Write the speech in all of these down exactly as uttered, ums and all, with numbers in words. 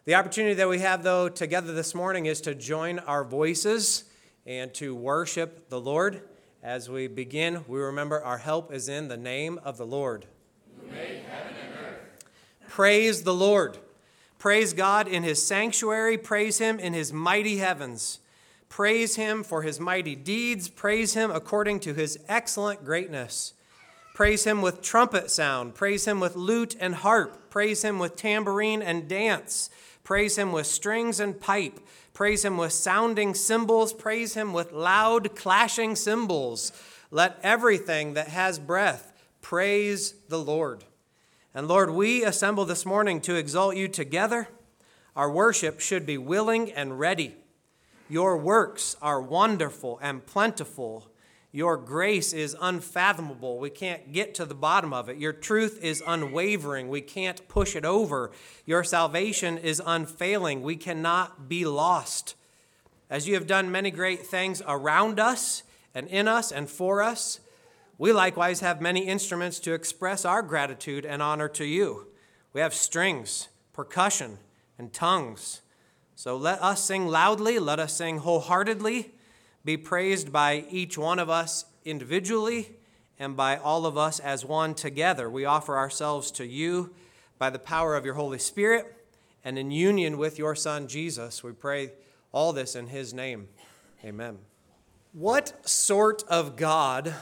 The opportunity that we have, though, together this morning is to join our voices and to worship the Lord. As we begin, we remember our help is in the name of the Lord. Who made heaven and earth. Praise the Lord. Praise God in his sanctuary. Praise him in his mighty heavens. Praise him for his mighty deeds. Praise him according to his excellent greatness. Praise him with trumpet sound. Praise him with lute and harp. Praise him with tambourine and dance. Praise him with strings and pipe. Praise him with sounding cymbals. Praise him with loud clashing cymbals. Let everything that has breath praise the Lord. And Lord, we assemble this morning to exalt you together. Our worship should be willing and ready. Your works are wonderful and plentiful. Your grace is unfathomable. We can't get to the bottom of it. Your truth is unwavering. We can't push it over. Your salvation is unfailing. We cannot be lost. As you have done many great things around us and in us and for us, we likewise have many instruments to express our gratitude and honor to you. We have strings, percussion, and tongues. So let us sing loudly. Let us sing wholeheartedly. Be praised by each one of us individually and by all of us as one together. We offer ourselves to you by the power of your Holy Spirit and in union with your Son, Jesus. We pray all this in his name. Amen. What sort of God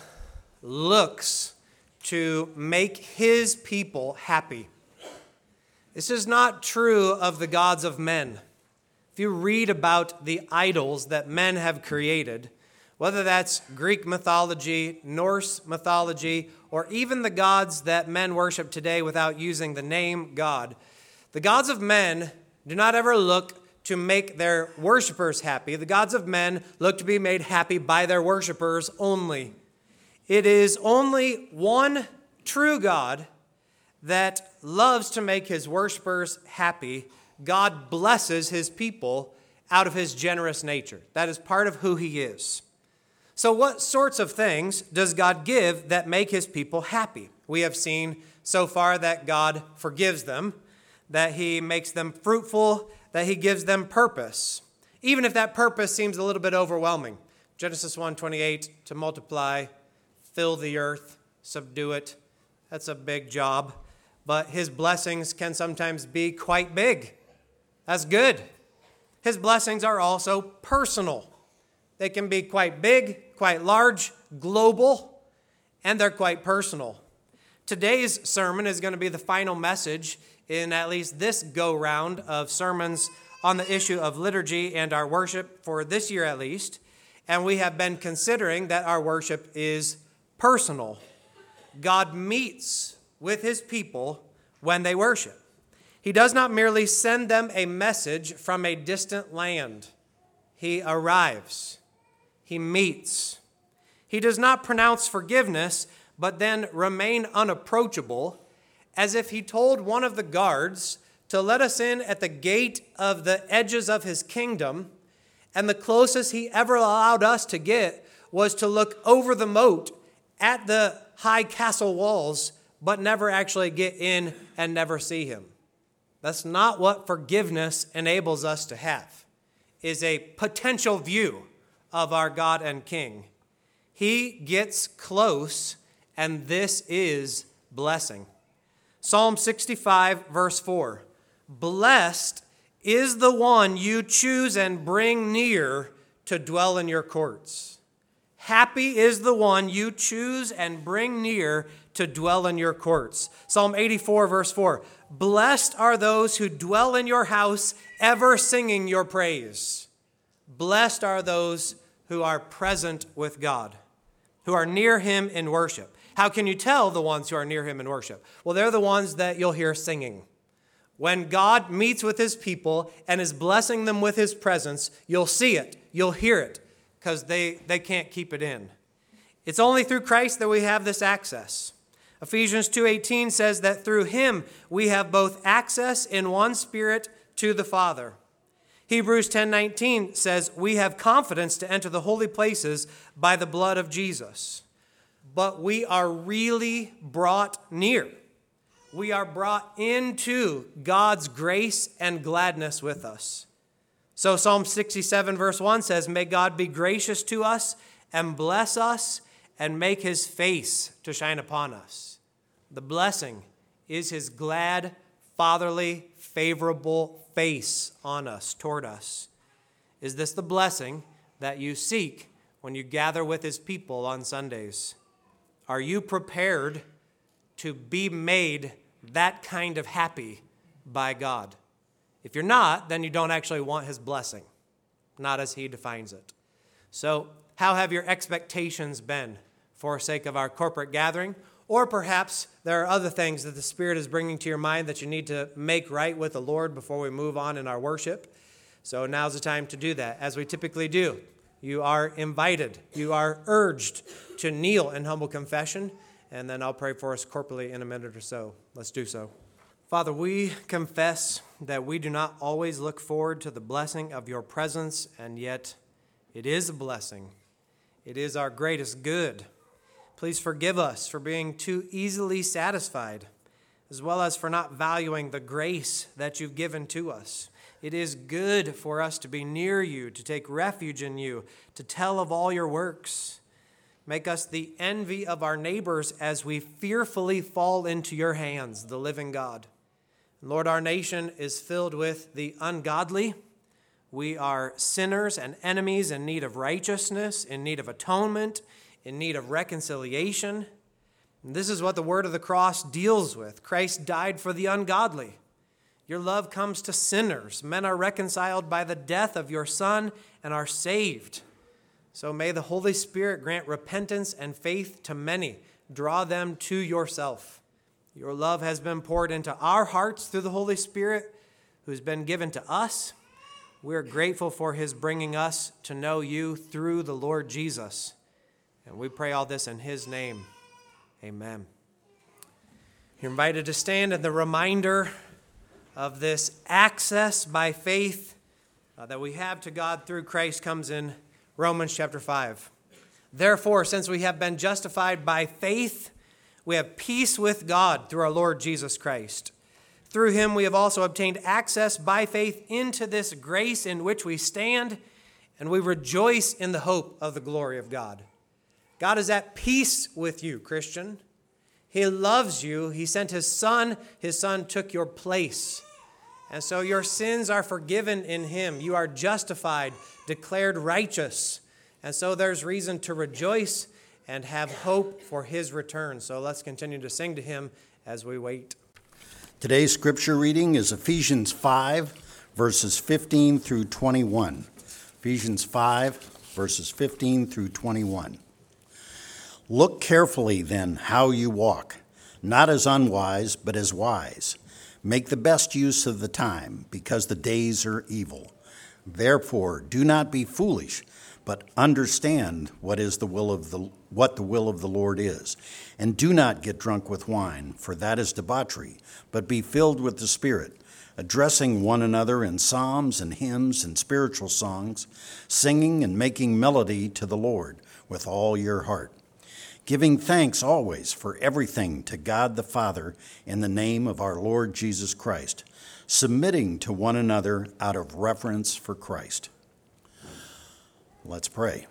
looks to make his people happy? This is not true of the gods of men. If you read about the idols that men have created, whether that's Greek mythology, Norse mythology, or even the gods that men worship today without using the name God, the gods of men do not ever look to make their worshipers happy. The gods of men look to be made happy by their worshipers only. It is only one true God that loves to make his worshipers happy. God blesses his people out of his generous nature. That is part of who he is. So what sorts of things does God give that make his people happy? We have seen so far that God forgives them, that he makes them fruitful, that he gives them purpose, even if that purpose seems a little bit overwhelming. Genesis one twenty-eight, to multiply, fill the earth, subdue it. That's a big job, but his blessings can sometimes be quite big. That's good. His blessings are also personal. They can be quite big, quite large, global, and they're quite personal. Today's sermon is going to be the final message in at least this go-round of sermons on the issue of liturgy and our worship for this year at least. And we have been considering that our worship is personal. God meets with his people when they worship. He does not merely send them a message from a distant land. He arrives. He meets. He does not pronounce forgiveness, but then remain unapproachable, as if he told one of the guards to let us in at the gate of the edges of his kingdom, and the closest he ever allowed us to get was to look over the moat at the high castle walls, but never actually get in and never see him. That's not what forgiveness enables us to have, is a potential view of our God and King. He gets close, and this is blessing. Psalm sixty-five, verse four. Blessed is the one you choose and bring near to dwell in your courts. Happy is the one you choose and bring near to dwell in your courts. Psalm eighty-four, verse four. Blessed are those who dwell in your house, ever singing your praise. Blessed are those who are present with God, who are near him in worship. How can you tell the ones who are near him in worship? Well, they're the ones that you'll hear singing. When God meets with his people and is blessing them with his presence, you'll see it, you'll hear it, because they, they can't keep it in. It's only through Christ that we have this access. Ephesians two eighteen says that through him we have both access in one Spirit to the Father. Hebrews ten nineteen says we have confidence to enter the holy places by the blood of Jesus. But we are really brought near. we are brought into God's grace and gladness with us. So Psalm sixty-seven verse one says, "May God be gracious to us and bless us and make his face to shine upon us." The blessing is his glad, fatherly, favorable face on us, toward us. Is this the blessing that you seek when you gather with his people on Sundays? Are you prepared to be made that kind of happy by God? If you're not, then you don't actually want his blessing, not as he defines it. So, how have your expectations been for sake of our corporate gathering? Or perhaps there are other things that the Spirit is bringing to your mind that you need to make right with the Lord before we move on in our worship. So now's the time to do that, as we typically do. You are invited, you are urged to kneel in humble confession, and then I'll pray for us corporately in a minute or so. Let's do so. Father, we confess that we do not always look forward to the blessing of your presence, and yet it is a blessing. It is our greatest good. Please forgive us for being too easily satisfied, as well as for not valuing the grace that you've given to us. It is good for us to be near you, to take refuge in you, to tell of all your works. Make us the envy of our neighbors as we fearfully fall into your hands, the living God. Lord, our nation is filled with the ungodly. We are sinners and enemies in need of righteousness, in need of atonement, in need of reconciliation. And this is what the word of the cross deals with. Christ died for the ungodly. Your love comes to sinners. Men are reconciled by the death of your Son and are saved. So may the Holy Spirit grant repentance and faith to many. Draw them to yourself. Your love has been poured into our hearts through the Holy Spirit, who's been given to us. We're grateful for his bringing us to know you through the Lord Jesus. And we pray all this in his name. Amen. You're invited to stand in the reminder of this access by faith uh, that we have to God through Christ comes in Romans chapter five. Therefore, since we have been justified by faith, we have peace with God through our Lord Jesus Christ. Through him we have also obtained access by faith into this grace in which we stand, and we rejoice in the hope of the glory of God. God is at peace with you, Christian. He loves you. He sent his Son. His Son took your place. And so your sins are forgiven in him. You are justified, declared righteous. And so there's reason to rejoice and have hope for his return. So let's continue to sing to him as we wait. Today's scripture reading is Ephesians five, verses fifteen through twenty-one. Ephesians five, verses fifteen through twenty-one. Look carefully then how you walk, not as unwise, but as wise. Make the best use of the time, because the days are evil. Therefore, do not be foolish, but understand what is the will of the what the will of the Lord is. And do not get drunk with wine, for that is debauchery, but be filled with the Spirit, addressing one another in psalms and hymns and spiritual songs, singing and making melody to the Lord with all your heart, giving thanks always for everything to God the Father in the name of our Lord Jesus Christ, submitting to one another out of reverence for Christ. Let's pray.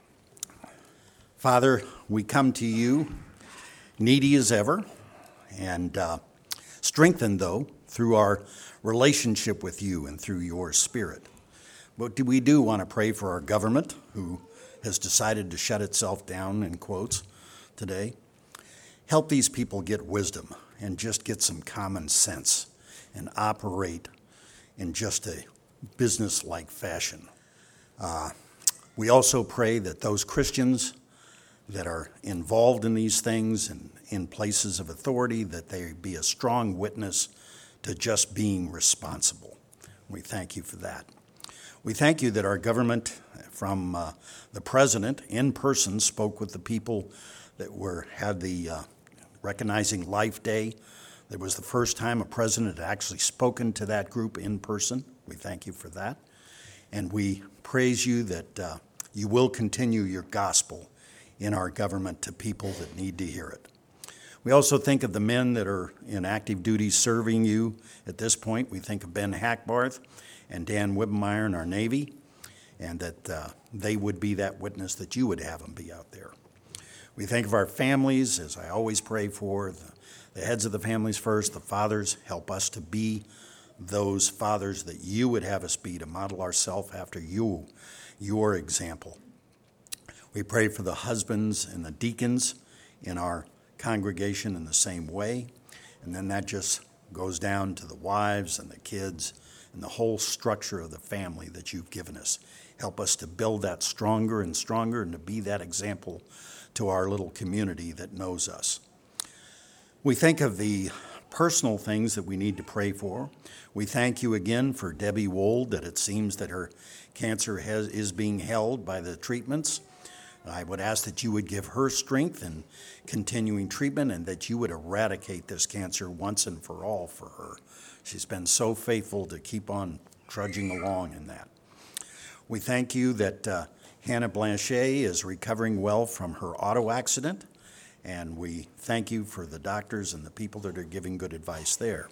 Father, we come to you needy as ever, and uh, strengthened, though, through our relationship with you and through your Spirit. But we do want to pray for our government, who has decided to shut itself down, in quotes, today. Help these people get wisdom and just get some common sense and operate in just a business-like fashion. Uh, we also pray that those Christians that are involved in these things and in places of authority, that they be a strong witness to just being responsible. We thank you for that. We thank you that our government, from uh, the president in person, spoke with the people that were had the uh, Recognizing Life Day. It was the first time a president had actually spoken to that group in person. We thank you for that. And we praise you that uh, you will continue your gospel in our government to people that need to hear it. We also think of the men that are in active duty serving you at this point. We think of Ben Hackbarth and Dan Wibbemeyer in our Navy, and that uh, they would be that witness that you would have them be out there. We think of our families, as I always pray for, the, the heads of the families first, the fathers. Help us to be those fathers that you would have us be, to model ourselves after you, your example. We pray for the husbands and the deacons in our congregation in the same way, and then that just goes down to the wives and the kids and the whole structure of the family that you've given us. Help us to build that stronger and stronger and to be that example to our little community that knows us. We think of the personal things that we need to pray for. We thank you again for Debbie Wold, that it seems that her cancer has, is being held by the treatments. I would ask that you would give her strength in continuing treatment, and that you would eradicate this cancer once and for all for her. She's been so faithful to keep on trudging along in that. We thank you that uh, Hannah Blanchet is recovering well from her auto accident, and we thank you for the doctors and the people that are giving good advice there.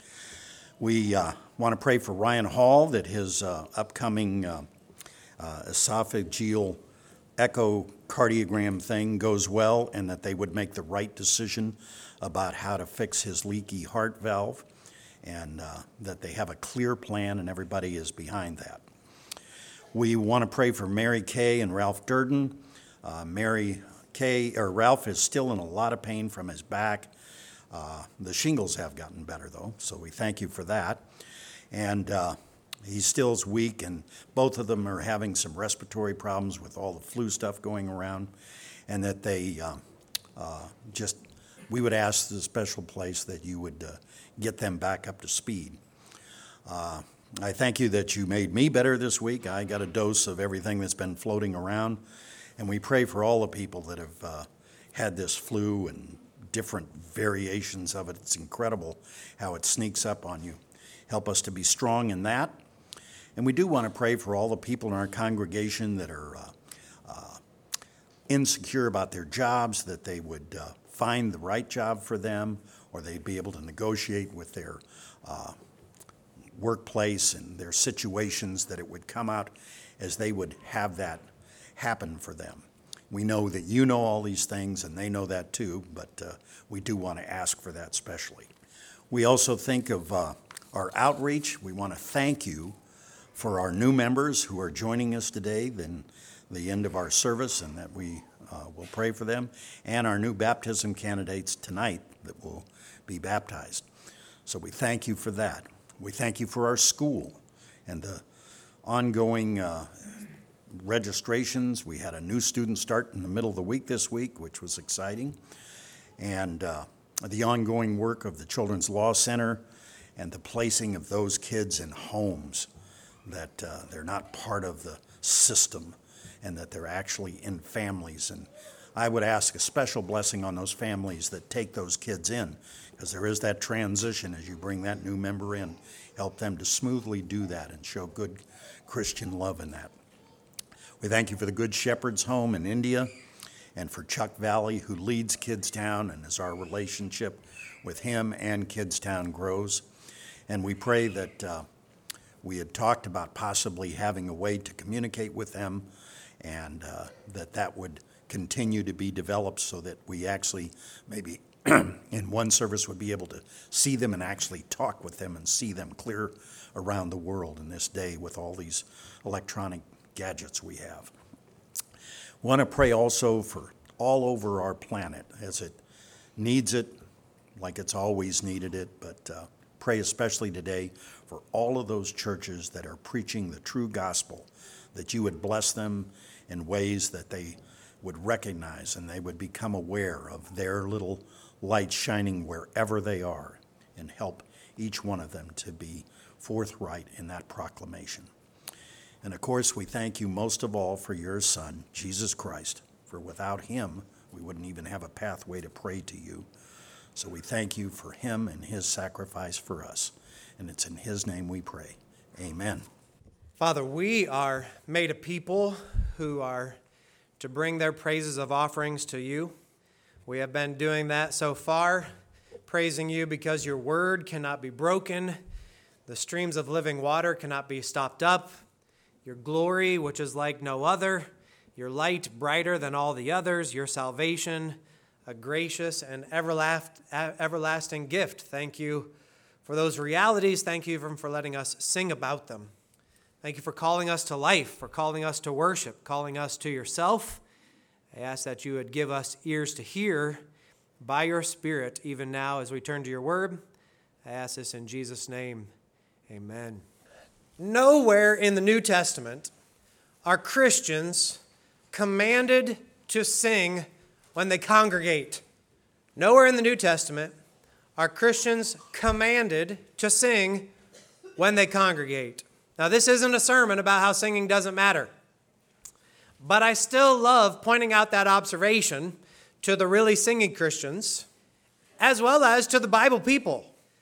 We uh, want to pray for Ryan Hall, that his uh, upcoming uh, uh, esophageal echocardiogram thing goes well, and that they would make the right decision about how to fix his leaky heart valve, and uh, that they have a clear plan and everybody is behind that. We want to pray for Mary Kay and Ralph Durden. Uh, Mary Kay, or Ralph is still in a lot of pain from his back. Uh, the shingles have gotten better though, so we thank you for that. And uh, he still is weak, and both of them are having some respiratory problems with all the flu stuff going around, and that they uh, uh, just, we would ask the special place that you would uh, get them back up to speed. Uh, I thank you that you made me better this week. I got a dose of everything that's been floating around, and we pray for all the people that have uh, had this flu and different variations of it. It's incredible how it sneaks up on you. Help us to be strong in that. And we do want to pray for all the people in our congregation that are uh, uh, insecure about their jobs, that they would uh, find the right job for them, or they'd be able to negotiate with their uh, workplace and their situations, that it would come out as they would have that happen for them. We know that you know all these things, and they know that too, but uh, we do want to ask for that especially. We also think of uh, our outreach. We want to thank you for our new members who are joining us today, then the end of our service, and that we uh, will pray for them, and our new baptism candidates tonight that will be baptized. So we thank you for that. We thank you for our school and the ongoing uh, registrations. We had a new student start in the middle of the week this week, which was exciting, and uh, the ongoing work of the Children's Law Center and the placing of those kids in homes, that uh, they're not part of the system and that they're actually in families. And I would ask a special blessing on those families that take those kids in, because there is that transition as you bring that new member in. Help them to smoothly do that and show good Christian love in that. We thank you for the Good Shepherd's Home in India, and for Chuck Valley, who leads Kidstown, and as our relationship with him and Kidstown grows. And we pray that uh, we had talked about possibly having a way to communicate with them, and uh, that that would continue to be developed, so that we actually maybe in one service would be able to see them and actually talk with them and see them clear around the world in this day with all these electronic gadgets we have. Want to pray also for all over our planet as it needs it, like it's always needed it, but uh, pray especially today for all of those churches that are preaching the true gospel, that you would bless them in ways that they would recognize and they would become aware of their little light shining wherever they are, and help each one of them to be forthright in that proclamation. And of course, we thank you most of all for your Son, Jesus Christ, for without him, we wouldn't even have a pathway to pray to you. So we thank you for him and his sacrifice for us. And it's in his name we pray. Amen. Father, we are made a people who are to bring their praises of offerings to you. We have been doing that so far, praising you because your word cannot be broken. The streams of living water cannot be stopped up. Your glory, which is like no other. Your light, brighter than all the others. Your salvation, a gracious and everlast- everlasting gift. Thank you for those realities. Thank you for letting us sing about them. Thank you for calling us to life, for calling us to worship, calling us to yourself. I ask that you would give us ears to hear by your Spirit, even now as we turn to your word. I ask this in Jesus' name. Amen. Nowhere in the New Testament are Christians commanded to sing when they congregate. Nowhere in the New Testament are Christians commanded to sing when they congregate. Now, this isn't a sermon about how singing doesn't matter, but I still love pointing out that observation to the really singing Christians, as well as to the Bible people.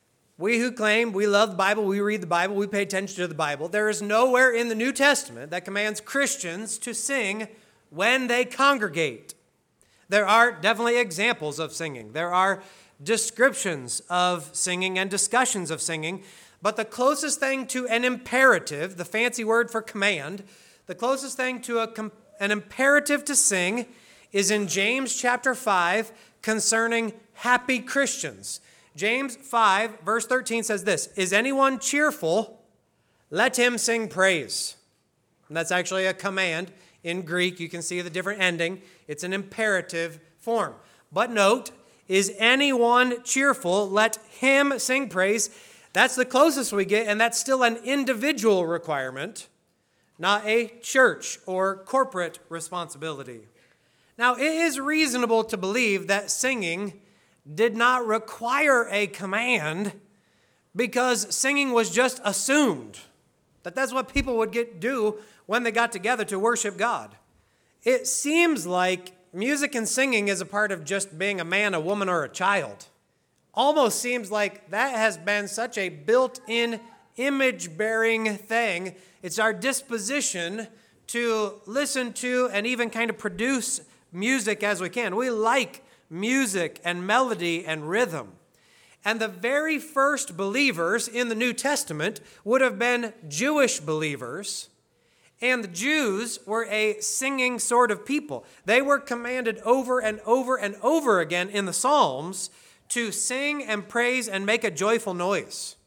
We who claim we love the Bible, we read the Bible, we pay attention to the Bible. There is nowhere in the New Testament that commands Christians to sing when they congregate. There are definitely examples of singing. There are descriptions of singing and discussions of singing. But the closest thing to an imperative, the fancy word for command, the closest thing to a, an imperative to sing is in James chapter five concerning happy Christians. James five, verse thirteen says this, "Is anyone cheerful? Let him sing praise." And that's actually a command in Greek. You can see the different ending. It's an imperative form. But note, "Is anyone cheerful? Let him sing praise." That's the closest we get, and that's still an individual requirement, not a church or corporate responsibility. Now, it is reasonable to believe that singing did not require a command because singing was just assumed, that that's what people would get do when they got together to worship God. It seems like music and singing is a part of just being a man, a woman, or a child. Almost seems like that has been such a built-in image-bearing thing. It's our disposition to listen to and even kind of produce music as we can. We like music and melody and rhythm. And the very first believers in the New Testament would have been Jewish believers. And the Jews were a singing sort of people. They were commanded over and over and over again in the Psalms to sing and praise and make a joyful noise.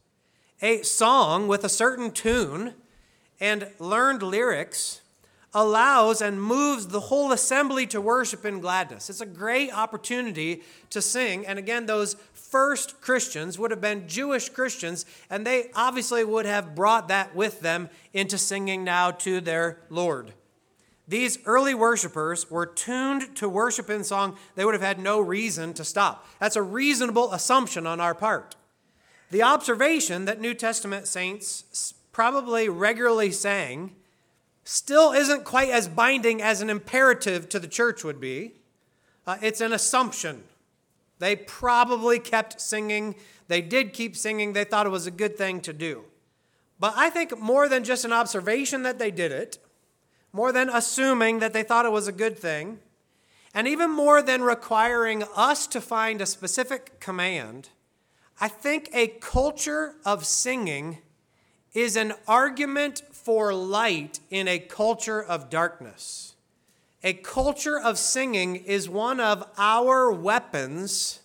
A song with a certain tune and learned lyrics allows and moves the whole assembly to worship in gladness. It's a great opportunity to sing. And again, those first Christians would have been Jewish Christians, and they obviously would have brought that with them into singing now to their Lord. These early worshipers were tuned to worship in song. They would have had no reason to stop. That's a reasonable assumption on our part. The observation that New Testament saints probably regularly sang still isn't quite as binding as an imperative to the church would be. Uh, it's an assumption. They probably kept singing. They did keep singing. They thought it was a good thing to do. But I think more than just an observation that they did it, more than assuming that they thought it was a good thing, and even more than requiring us to find a specific command, I think a culture of singing is an argument for light in a culture of darkness. A culture of singing is one of our weapons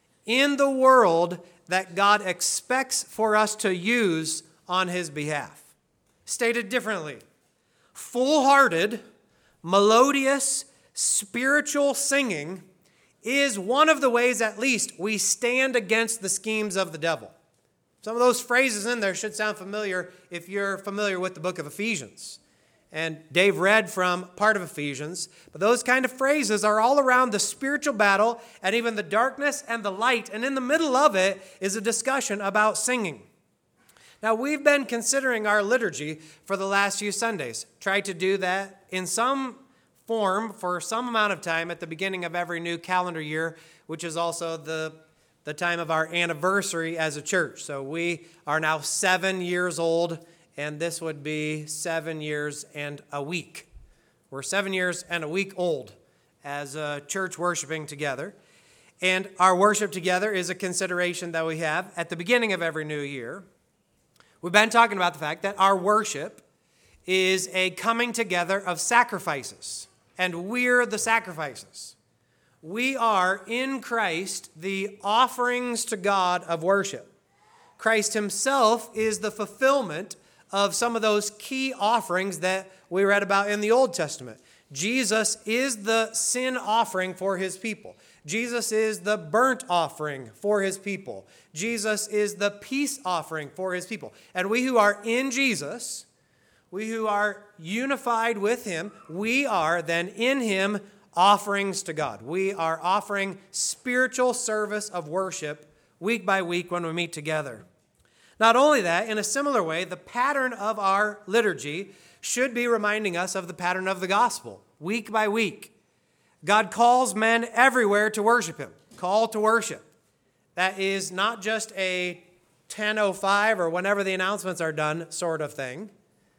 in the world that God expects for us to use on his behalf. Stated differently, full-hearted, melodious, spiritual singing is one of the ways, at least, we stand against the schemes of the devil. Some of those phrases in there should sound familiar if you're familiar with the book of Ephesians. And Dave read from part of Ephesians. But those kind of phrases are all around the spiritual battle and even the darkness and the light. And in the middle of it is a discussion about singing. Now, we've been considering our liturgy for the last few Sundays. Tried to do that in some form for some amount of time at the beginning of every new calendar year, which is also the the time of our anniversary as a church. So we are now seven years old, and this would be seven years and a week. We're seven years and a week old as a church worshiping together. And our worship together is a consideration that we have at the beginning of every new year. We've been talking about the fact that our worship is a coming together of sacrifices, and we're the sacrifices. We are in Christ the offerings to God of worship. Christ himself is the fulfillment of some of those key offerings that we read about in the Old Testament. Jesus is the sin offering for his people. Jesus is the burnt offering for his people. Jesus is the peace offering for his people. And we who are in Jesus, we who are unified with him, we are then in him offerings to God. We are offering spiritual service of worship week by week when we meet together. Not only that, in a similar way, the pattern of our liturgy should be reminding us of the pattern of the gospel, week by week. God calls men everywhere to worship him. Call to worship. That is not just a ten oh five or whenever the announcements are done sort of thing.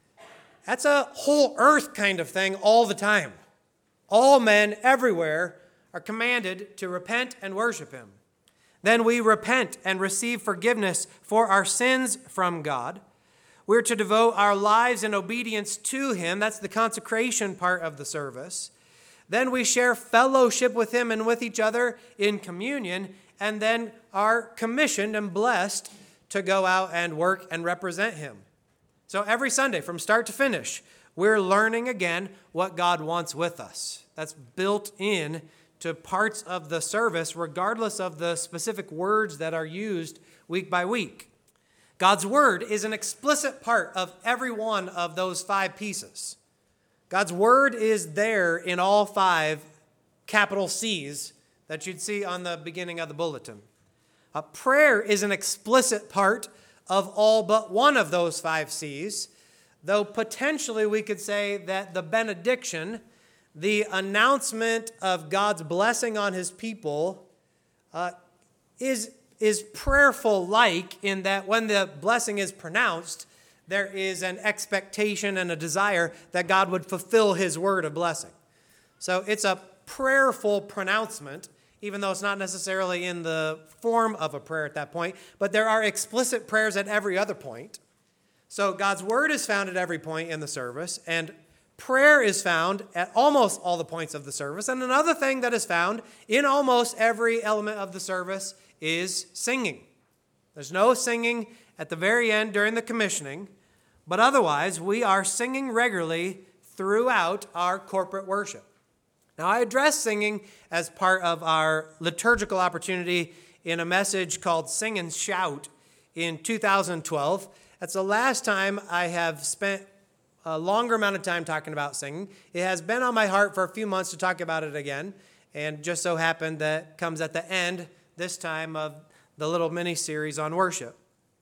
That's a whole earth kind of thing all the time. All men everywhere are commanded to repent and worship him. Then we repent and receive forgiveness for our sins from God. We're to devote our lives in obedience to him. That's the consecration part of the service. Then we share fellowship with him and with each other in communion, and then are commissioned and blessed to go out and work and represent him. So every Sunday, from start to finish, we're learning again what God wants with us. That's built in to parts of the service, regardless of the specific words that are used week by week. God's word is an explicit part of every one of those five pieces. God's word is there in all five capital C's that you'd see on the beginning of the bulletin. Uh, prayer is an explicit part of all but one of those five C's, though potentially we could say that the benediction, the announcement of God's blessing on his people, uh, is, is prayerful-like in that when the blessing is pronounced, there is an expectation and a desire that God would fulfill his word of blessing. So it's a prayerful pronouncement, even though it's not necessarily in the form of a prayer at that point, but there are explicit prayers at every other point. So God's word is found at every point in the service, and prayer is found at almost all the points of the service. And another thing that is found in almost every element of the service is singing. There's no singing at the very end during the commissioning, but otherwise we are singing regularly throughout our corporate worship. Now, I address singing as part of our liturgical opportunity in a message called Sing and Shout in two thousand twelve. That's the last time I have spent a longer amount of time talking about singing. It has been on my heart for a few months to talk about it again, and just so happened that comes at the end this time of the little mini-series on worship.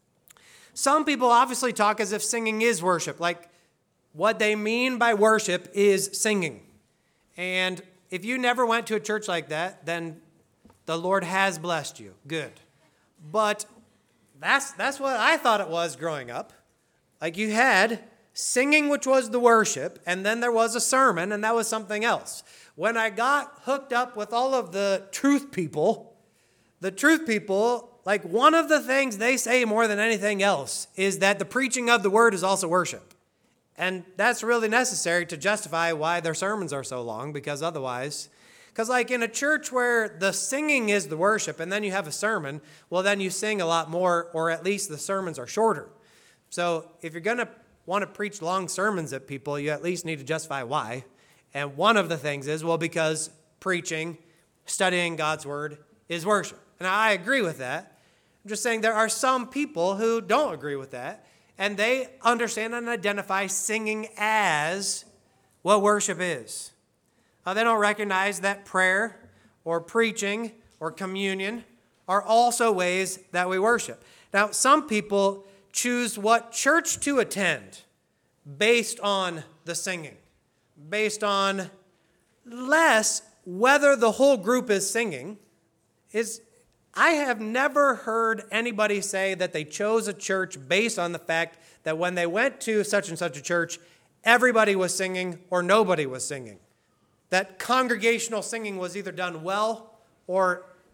Some people obviously talk as if singing is worship, like what they mean by worship is singing. And if you never went to a church like that, then the Lord has blessed you. Good. But that's that's what I thought it was growing up. Like you had singing, which was the worship, and then there was a sermon, and that was something else. When I got hooked up with all of the truth people, the truth people, like one of the things they say more than anything else is that the preaching of the word is also worship. And that's really necessary to justify why their sermons are so long, because otherwise, because like in a church where the singing is the worship and then you have a sermon, well, then you sing a lot more, or at least the sermons are shorter. So if you're going to want to preach long sermons at people, you at least need to justify why. And one of the things is, well, because preaching, studying God's word is worship. And I agree with that. I'm just saying there are some people who don't agree with that, and they understand and identify singing as what worship is. Uh, they don't recognize that prayer or preaching or communion are also ways that we worship. Now, some people choose what church to attend based on the singing, based on less whether the whole group is singing. Is I have never heard anybody say that they chose a church based on the fact that when they went to such and such a church, everybody was singing or nobody was singing. That congregational singing was either done well or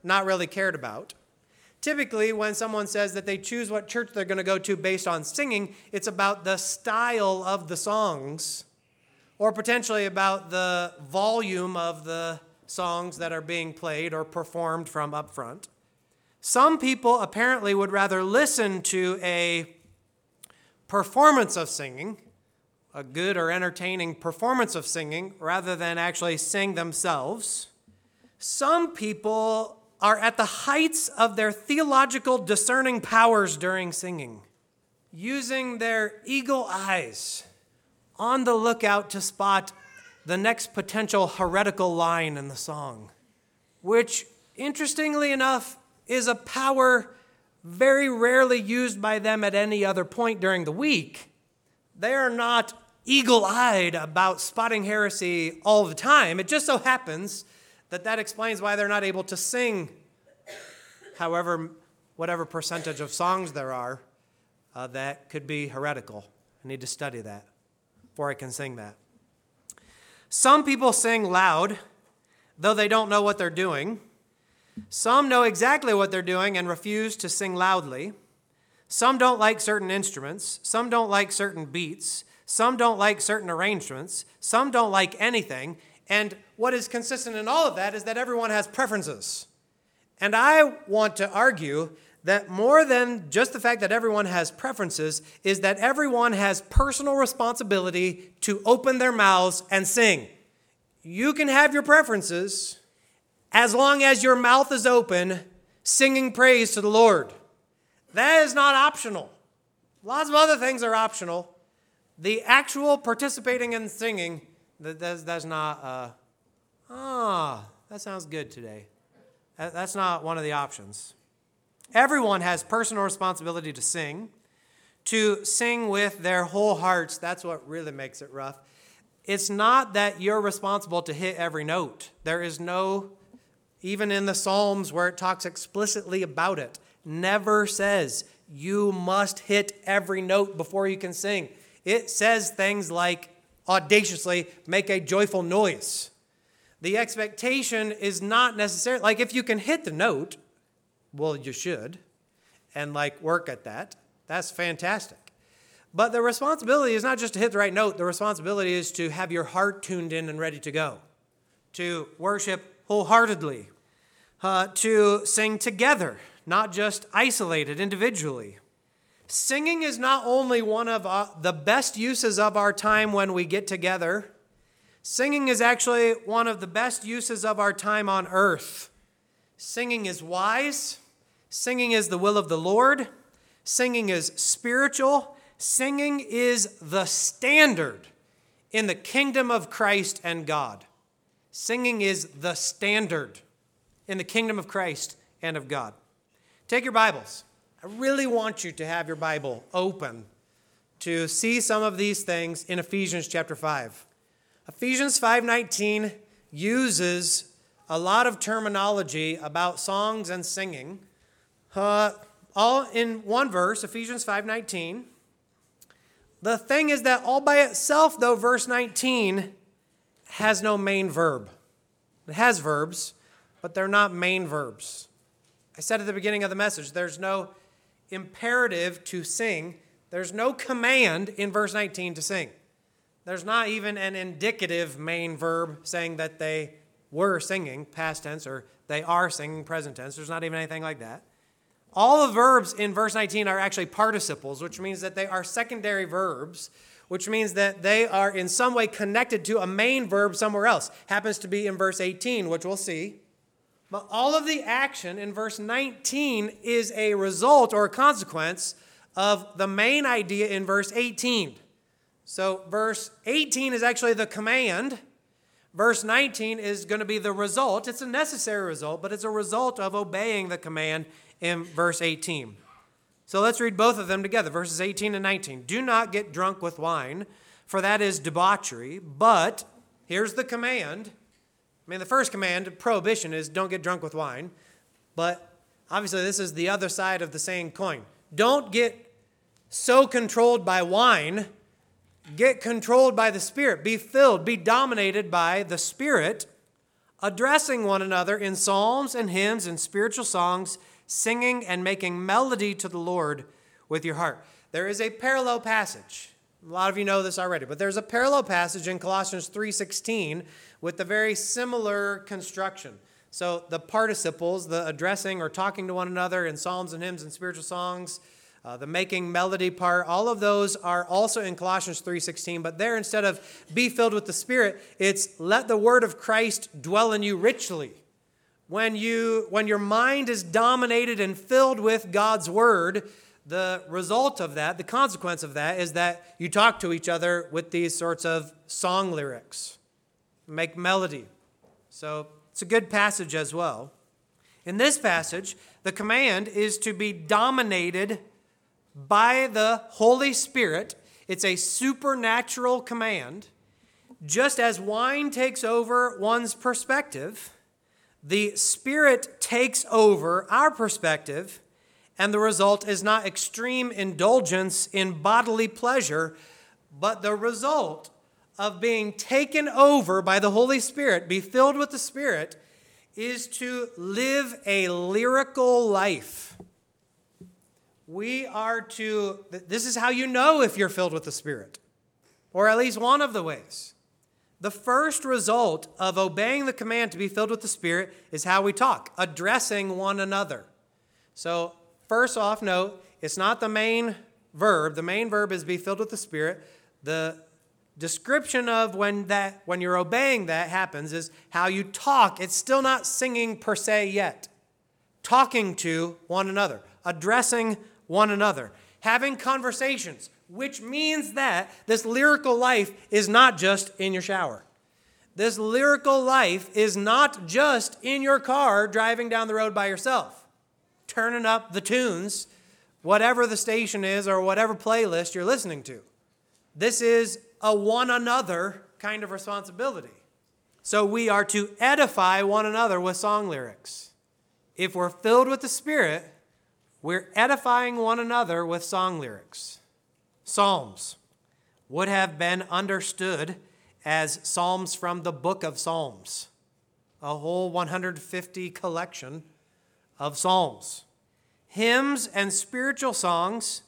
not really cared about. Typically, when someone says that they choose what church they're going to go to based on singing, it's about the style of the songs, or potentially about the volume of the songs that are being played or performed from up front. Some people apparently would rather listen to a performance of singing, a good or entertaining performance of singing, rather than actually sing themselves. Some people are at the heights of their theological discerning powers during singing, using their eagle eyes on the lookout to spot the next potential heretical line in the song, which, interestingly enough, is a power very rarely used by them at any other point during the week. They are not eagle-eyed about spotting heresy all the time. It just so happens that that explains why they're not able to sing however, whatever percentage of songs there are uh, that could be heretical. I need to study that before I can sing that. Some people sing loud, though they don't know what they're doing. Some know exactly what they're doing and refuse to sing loudly. Some don't like certain instruments. Some don't like certain beats. Some don't like certain arrangements. Some don't like anything. And what is consistent in all of that is that everyone has preferences. And I want to argue that more than just the fact that everyone has preferences is that everyone has personal responsibility to open their mouths and sing. You can have your preferences as long as your mouth is open, singing praise to the Lord. That is not optional. Lots of other things are optional. The actual participating in singing, that, that's, that's not, uh, ah, that sounds good today. That, that's not one of the options. Everyone has personal responsibility to sing, to sing with their whole hearts. That's what really makes it rough. It's not that you're responsible to hit every note. There is no, even in the Psalms where it talks explicitly about it, never says you must hit every note before you can sing. It says things like audaciously make a joyful noise. The expectation is not necessarily, like if you can hit the note, well, you should, and like work at that. That's fantastic. But the responsibility is not just to hit the right note. The responsibility is to have your heart tuned in and ready to go, to worship wholeheartedly, uh, to sing together, not just isolated individually. Singing is not only one of uh, the best uses of our time when we get together. Singing is actually one of the best uses of our time on earth. Singing is wise. Singing is the will of the Lord. Singing is spiritual. Singing is the standard in the kingdom of Christ and God. Singing is the standard in the kingdom of Christ and of God. Take your Bibles. I really want you to have your Bible open to see some of these things in Ephesians chapter five. Ephesians five nineteen uses a lot of terminology about songs and singing. Uh, all in one verse, Ephesians five nineteen. The thing is that all by itself, though, verse nineteen has no main verb. It has verbs, but they're not main verbs. I said at the beginning of the message, there's no imperative to sing. There's no command in verse nineteen to sing. There's not even an indicative main verb saying that they were singing, past tense, or they are singing, present tense. There's not even anything like that. All the verbs in verse nineteen are actually participles, which means that they are secondary verbs, which means that they are in some way connected to a main verb somewhere else. Happens to be in verse eighteen, which we'll see. But all of the action in verse nineteen is a result or a consequence of the main idea in verse eighteen. So verse eighteen is actually the command. Verse nineteen is going to be the result. It's a necessary result, but it's a result of obeying the command in verse eighteen. So let's read both of them together, verses eighteen and nineteen. Do not get drunk with wine, for that is debauchery, but here's the command. I mean, the first command, prohibition, is don't get drunk with wine. But obviously this is the other side of the same coin. Don't get so controlled by wine. Get controlled by the Spirit. Be filled, be dominated by the Spirit. addressing one another in psalms and hymns and spiritual songs, singing and making melody to the Lord with your heart. There is a parallel passage. A lot of you know this already, but there's a parallel passage in Colossians three sixteen with a very similar construction. So the participles, the addressing or talking to one another in psalms and hymns and spiritual songs, uh, the making melody part, all of those are also in Colossians three sixteen, but there instead of be filled with the Spirit, it's let the word of Christ dwell in you richly. When you, when your mind is dominated and filled with God's word, the result of that, the consequence of that, is that you talk to each other with these sorts of song lyrics, make melody. So it's a good passage as well. In this passage, the command is to be dominated by the Holy Spirit. It's a supernatural command. Just as wine takes over one's perspective, the Spirit takes over our perspective, and the result is not extreme indulgence in bodily pleasure, but the result of being taken over by the Holy Spirit, be filled with the Spirit, is to live a lyrical life. We are to, this is how you know if you're filled with the Spirit, or at least one of the ways. The first result of obeying the command to be filled with the Spirit is how we talk, addressing one another. So, first off, note, it's not the main verb. The main verb is be filled with the Spirit. The description of when that when you're obeying that happens is how you talk. It's still not singing per se yet. Talking to one another, addressing one another, having conversations, which means that this lyrical life is not just in your shower. This lyrical life is not just in your car driving down the road by yourself, turning up the tunes, whatever the station is or whatever playlist you're listening to. This is a one another kind of responsibility. So we are to edify one another with song lyrics. If we're filled with the Spirit, we're edifying one another with song lyrics. Psalms would have been understood as psalms from the book of Psalms, a whole one hundred fifty collection of psalms. Hymns and spiritual songs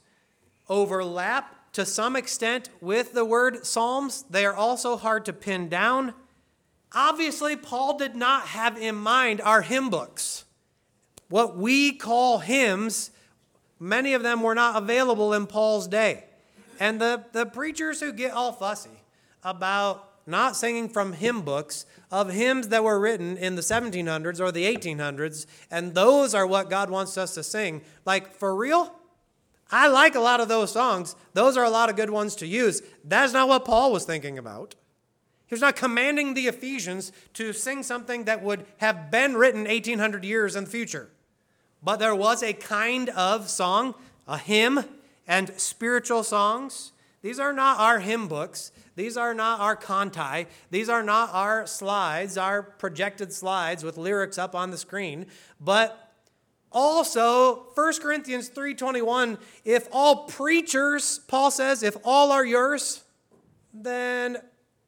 overlap to some extent with the word psalms. They are also hard to pin down. Obviously, Paul did not have in mind our hymn books. What we call hymns, many of them were not available in Paul's day. And the, the preachers who get all fussy about not singing from hymn books of hymns that were written in the seventeen hundreds or the eighteen hundreds, and those are what God wants us to sing. Like, for real? I like a lot of those songs. Those are a lot of good ones to use. That's not what Paul was thinking about. He was not commanding the Ephesians to sing something that would have been written eighteen hundred years in the future. But there was a kind of song, a hymn, and spiritual songs. These are not our hymn books. These are not our cantai. These are not our slides, our projected slides with lyrics up on the screen. But also, First Corinthians three twenty-one, if all preachers, Paul says, if all are yours, then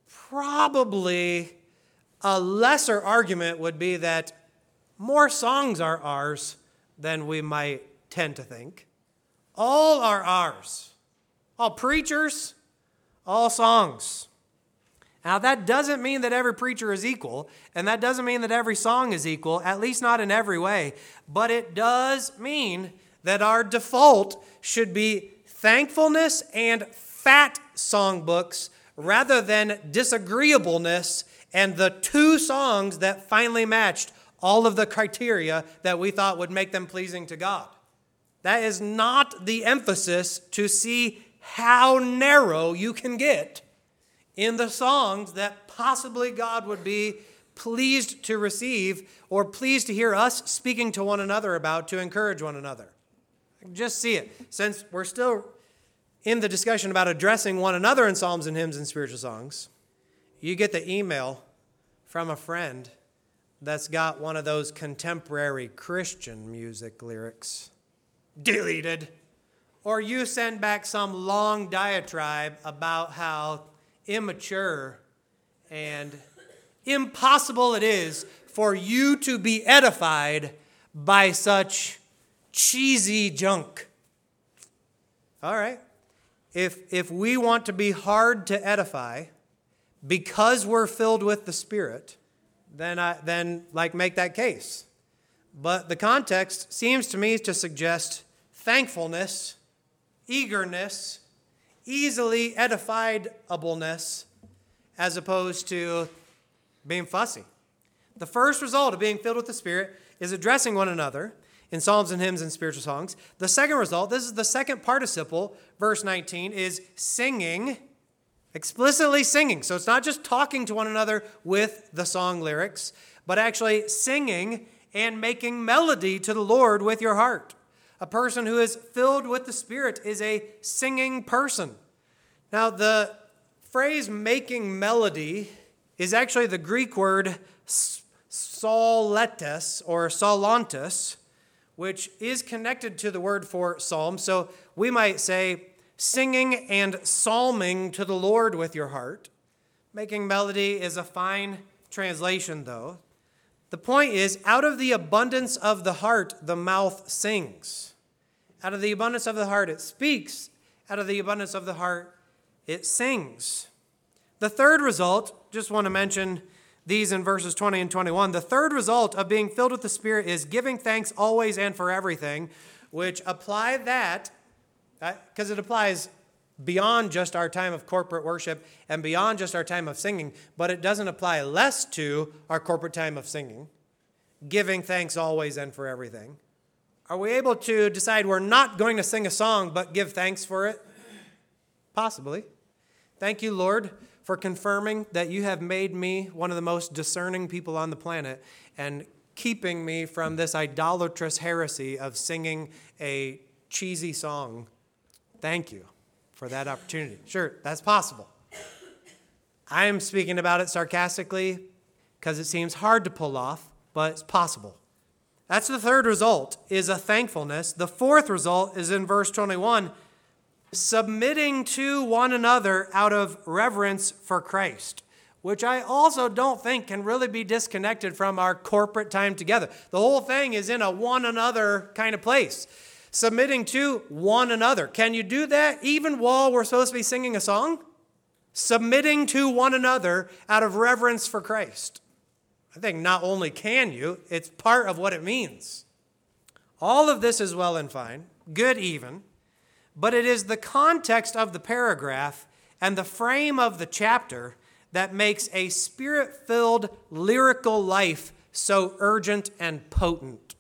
probably a lesser argument would be that more songs are ours than we might tend to think. All are ours. All preachers, all songs. Now, that doesn't mean that every preacher is equal, and that doesn't mean that every song is equal, at least not in every way, but it does mean that our default should be thankfulness and fat songbooks rather than disagreeableness and the two songs that finally matched all of the criteria that we thought would make them pleasing to God. That is not the emphasis to see how narrow you can get in the songs that possibly God would be pleased to receive or pleased to hear us speaking to one another about to encourage one another. Just see it. Since we're still in the discussion about addressing one another in psalms and hymns and spiritual songs, you get the email from a friend that's got one of those contemporary Christian music lyrics deleted. Or you send back some long diatribe about how immature and impossible it is for you to be edified by such cheesy junk. All right. If, if we want to be hard to edify because we're filled with the Spirit, then, I, then like make that case. But the context seems to me to suggest thankfulness, eagerness, easily edifiedableness, as opposed to being fussy. The first result of being filled with the Spirit is addressing one another in psalms and hymns and spiritual songs. The second result, this is the second participle, verse nineteen, is singing, explicitly singing. So it's not just talking to one another with the song lyrics, but actually singing and making melody to the Lord with your heart. A person who is filled with the Spirit is a singing person. Now, the phrase making melody is actually the Greek word psalletes or psallantes, which is connected to the word for psalm. So we might say singing and psalming to the Lord with your heart. Making melody is a fine translation, though. The point is, out of the abundance of the heart, the mouth sings. Out of the abundance of the heart, it speaks. Out of the abundance of the heart, it sings. The third result, just want to mention these in verses twenty and twenty-one. The third result of being filled with the Spirit is giving thanks always and for everything, which apply that, because it applies beyond just our time of corporate worship and beyond just our time of singing, but it doesn't apply less to our corporate time of singing, giving thanks always and for everything. Are we able to decide we're not going to sing a song but give thanks for it? Possibly. Thank you, Lord, for confirming that you have made me one of the most discerning people on the planet and keeping me from this idolatrous heresy of singing a cheesy song. Thank you for that opportunity. Sure, that's possible. I am speaking about it sarcastically because it seems hard to pull off, but it's possible. That's the third result, is a thankfulness. The fourth result is in verse twenty-one, submitting to one another out of reverence for Christ, which I also don't think can really be disconnected from our corporate time together. The whole thing is in a one another kind of place. Submitting to one another. Can you do that even while we're supposed to be singing a song? Submitting to one another out of reverence for Christ. I think not only can you, it's part of what it means. All of this is well and fine, good even, but it is the context of the paragraph and the frame of the chapter that makes a Spirit-filled lyrical life so urgent and potent.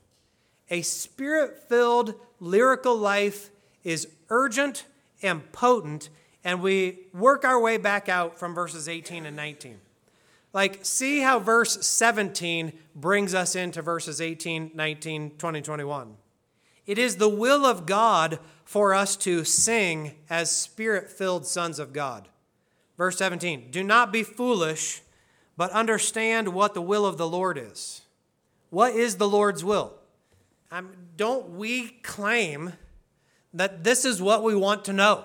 A Spirit-filled lyrical life is urgent and potent, and we work our way back out from verses eighteen and nineteen. Like, see how verse seventeen brings us into verses eighteen, nineteen, twenty, twenty-one. It is the will of God for us to sing as Spirit-filled sons of God. Verse seventeen, do not be foolish, but understand what the will of the Lord is. What is the Lord's will? Um, don't we claim that this is what we want to know?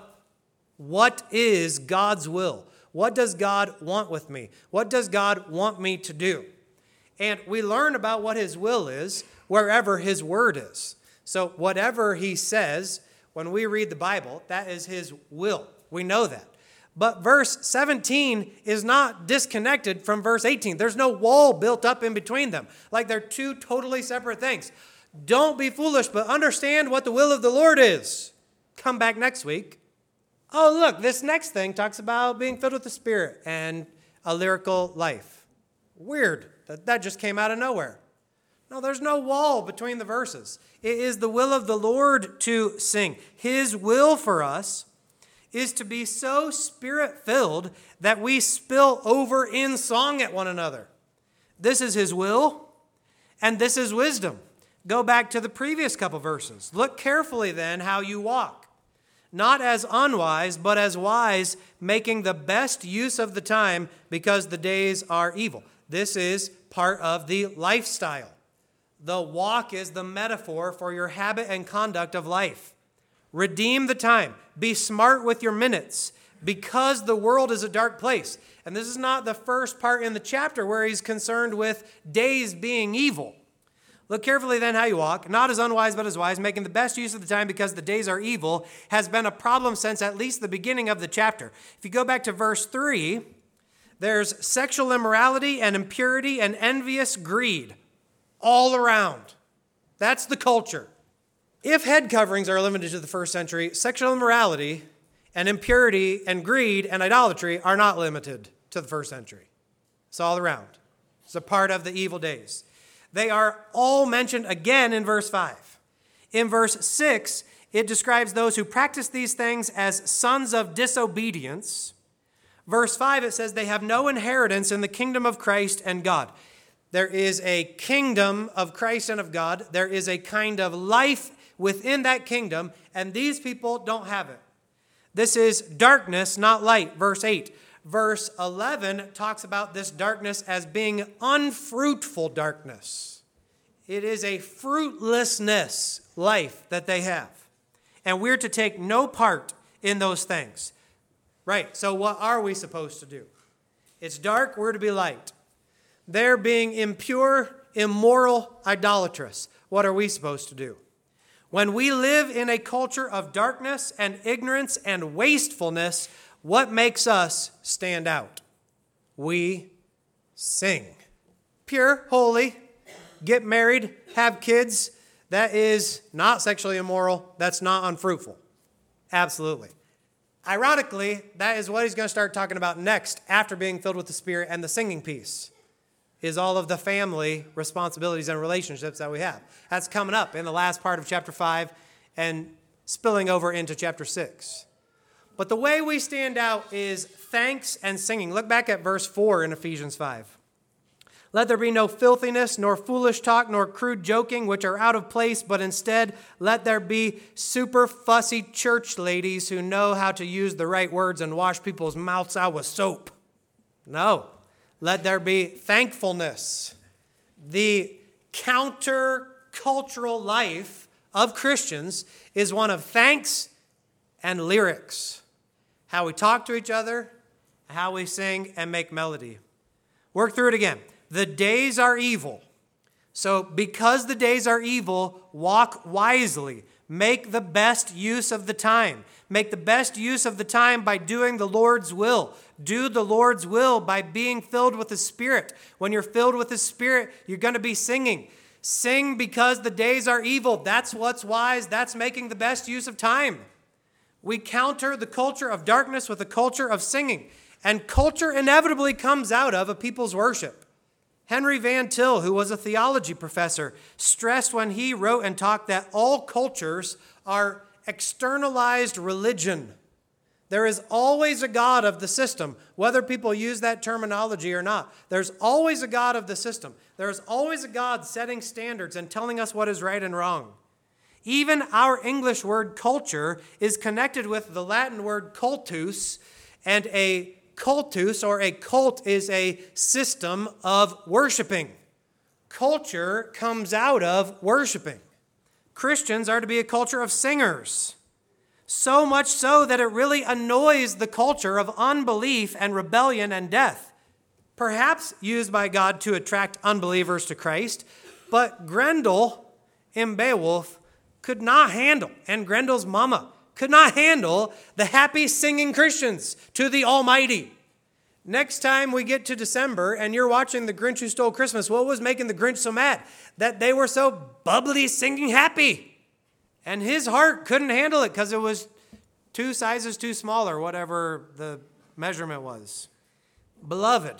What is God's will? What does God want with me? What does God want me to do? And we learn about what his will is wherever his word is. So whatever he says, when we read the Bible, that is his will. We know that. But verse seventeen is not disconnected from verse eighteen. There's no wall built up in between them. Like they're two totally separate things. Don't be foolish, but understand what the will of the Lord is. Come back next week. Oh, look, this next thing talks about being filled with the Spirit and a lyrical life. Weird. That, that just came out of nowhere. No, there's no wall between the verses. It is the will of the Lord to sing. His will for us is to be so Spirit-filled that we spill over in song at one another. This is his will, and this is wisdom. Go back to the previous couple verses. Look carefully then how you walk, not as unwise, but as wise, making the best use of the time because the days are evil. This is part of the lifestyle. The walk is the metaphor for your habit and conduct of life. Redeem the time. Be smart with your minutes. because the world is a dark place. And this is not the first part in the chapter where he's concerned with days being evil. Look carefully then how you walk, not as unwise but as wise, making the best use of the time because the days are evil, has been a problem since at least the beginning of the chapter. If you go back to verse three, there's sexual immorality and impurity and envious greed all around. That's the culture. If head coverings are limited to the first century, sexual immorality and impurity and greed and idolatry are not limited to the first century. It's all around. It's a part of the evil days. They are all mentioned again in verse five. In verse six, it describes those who practice these things as sons of disobedience. Verse five, it says they have no inheritance in the kingdom of Christ and God. There is a kingdom of Christ and of God. There is a kind of life within that kingdom, and these people don't have it. This is darkness, not light. Verse eight. Verse eleven talks about this darkness as being unfruitful darkness. It is a fruitlessness life that they have. And we're to take no part in those things. Right, so what are we supposed to do? It's dark, we're to be light. They're being impure, immoral, idolatrous. What are we supposed to do? When we live in a culture of darkness and ignorance and wastefulness, what makes us stand out? We sing. Pure, holy, get married, have kids. That is not sexually immoral. That's not unfruitful. Absolutely. Ironically, that is what he's going to start talking about next after being filled with the Spirit and the singing piece, is all of the family responsibilities and relationships that we have. That's coming up in the last part of chapter five and spilling over into chapter six. But the way we stand out is thanks and singing. Look back at verse four in Ephesians five. Let there be no filthiness, nor foolish talk, nor crude joking, which are out of place, but instead let there be super fussy church ladies who know how to use the right words and wash people's mouths out with soap. No, let there be thankfulness. The counter-cultural life of Christians is one of thanks and lyrics. How we talk to each other, how we sing and make melody. Work through it again. The days are evil. So because the days are evil, walk wisely. Make the best use of the time. Make the best use of the time by doing the Lord's will. Do the Lord's will by being filled with the Spirit. When you're filled with the Spirit, you're going to be singing. Sing because the days are evil. That's what's wise. That's making the best use of time. We counter the culture of darkness with a culture of singing. And culture inevitably comes out of a people's worship. Henry Van Til, who was a theology professor, stressed when he wrote and talked that all cultures are externalized religion. There is always a God of the system, whether people use that terminology or not. There's always a God of the system. There's always a God setting standards and telling us what is right and wrong. Even our English word culture is connected with the Latin word cultus, and a cultus or a cult is a system of worshiping. Culture comes out of worshiping. Christians are to be a culture of singers. So much so that it really annoys the culture of unbelief and rebellion and death. Perhaps used by God to attract unbelievers to Christ, but Grendel in Beowulf could not handle, and Grendel's mama could not handle the happy singing Christians to the Almighty. Next time we get to December and you're watching The Grinch Who Stole Christmas, what was making the Grinch so mad? That they were so bubbly, singing happy. And his heart couldn't handle it because it was two sizes too small or whatever the measurement was. Beloved,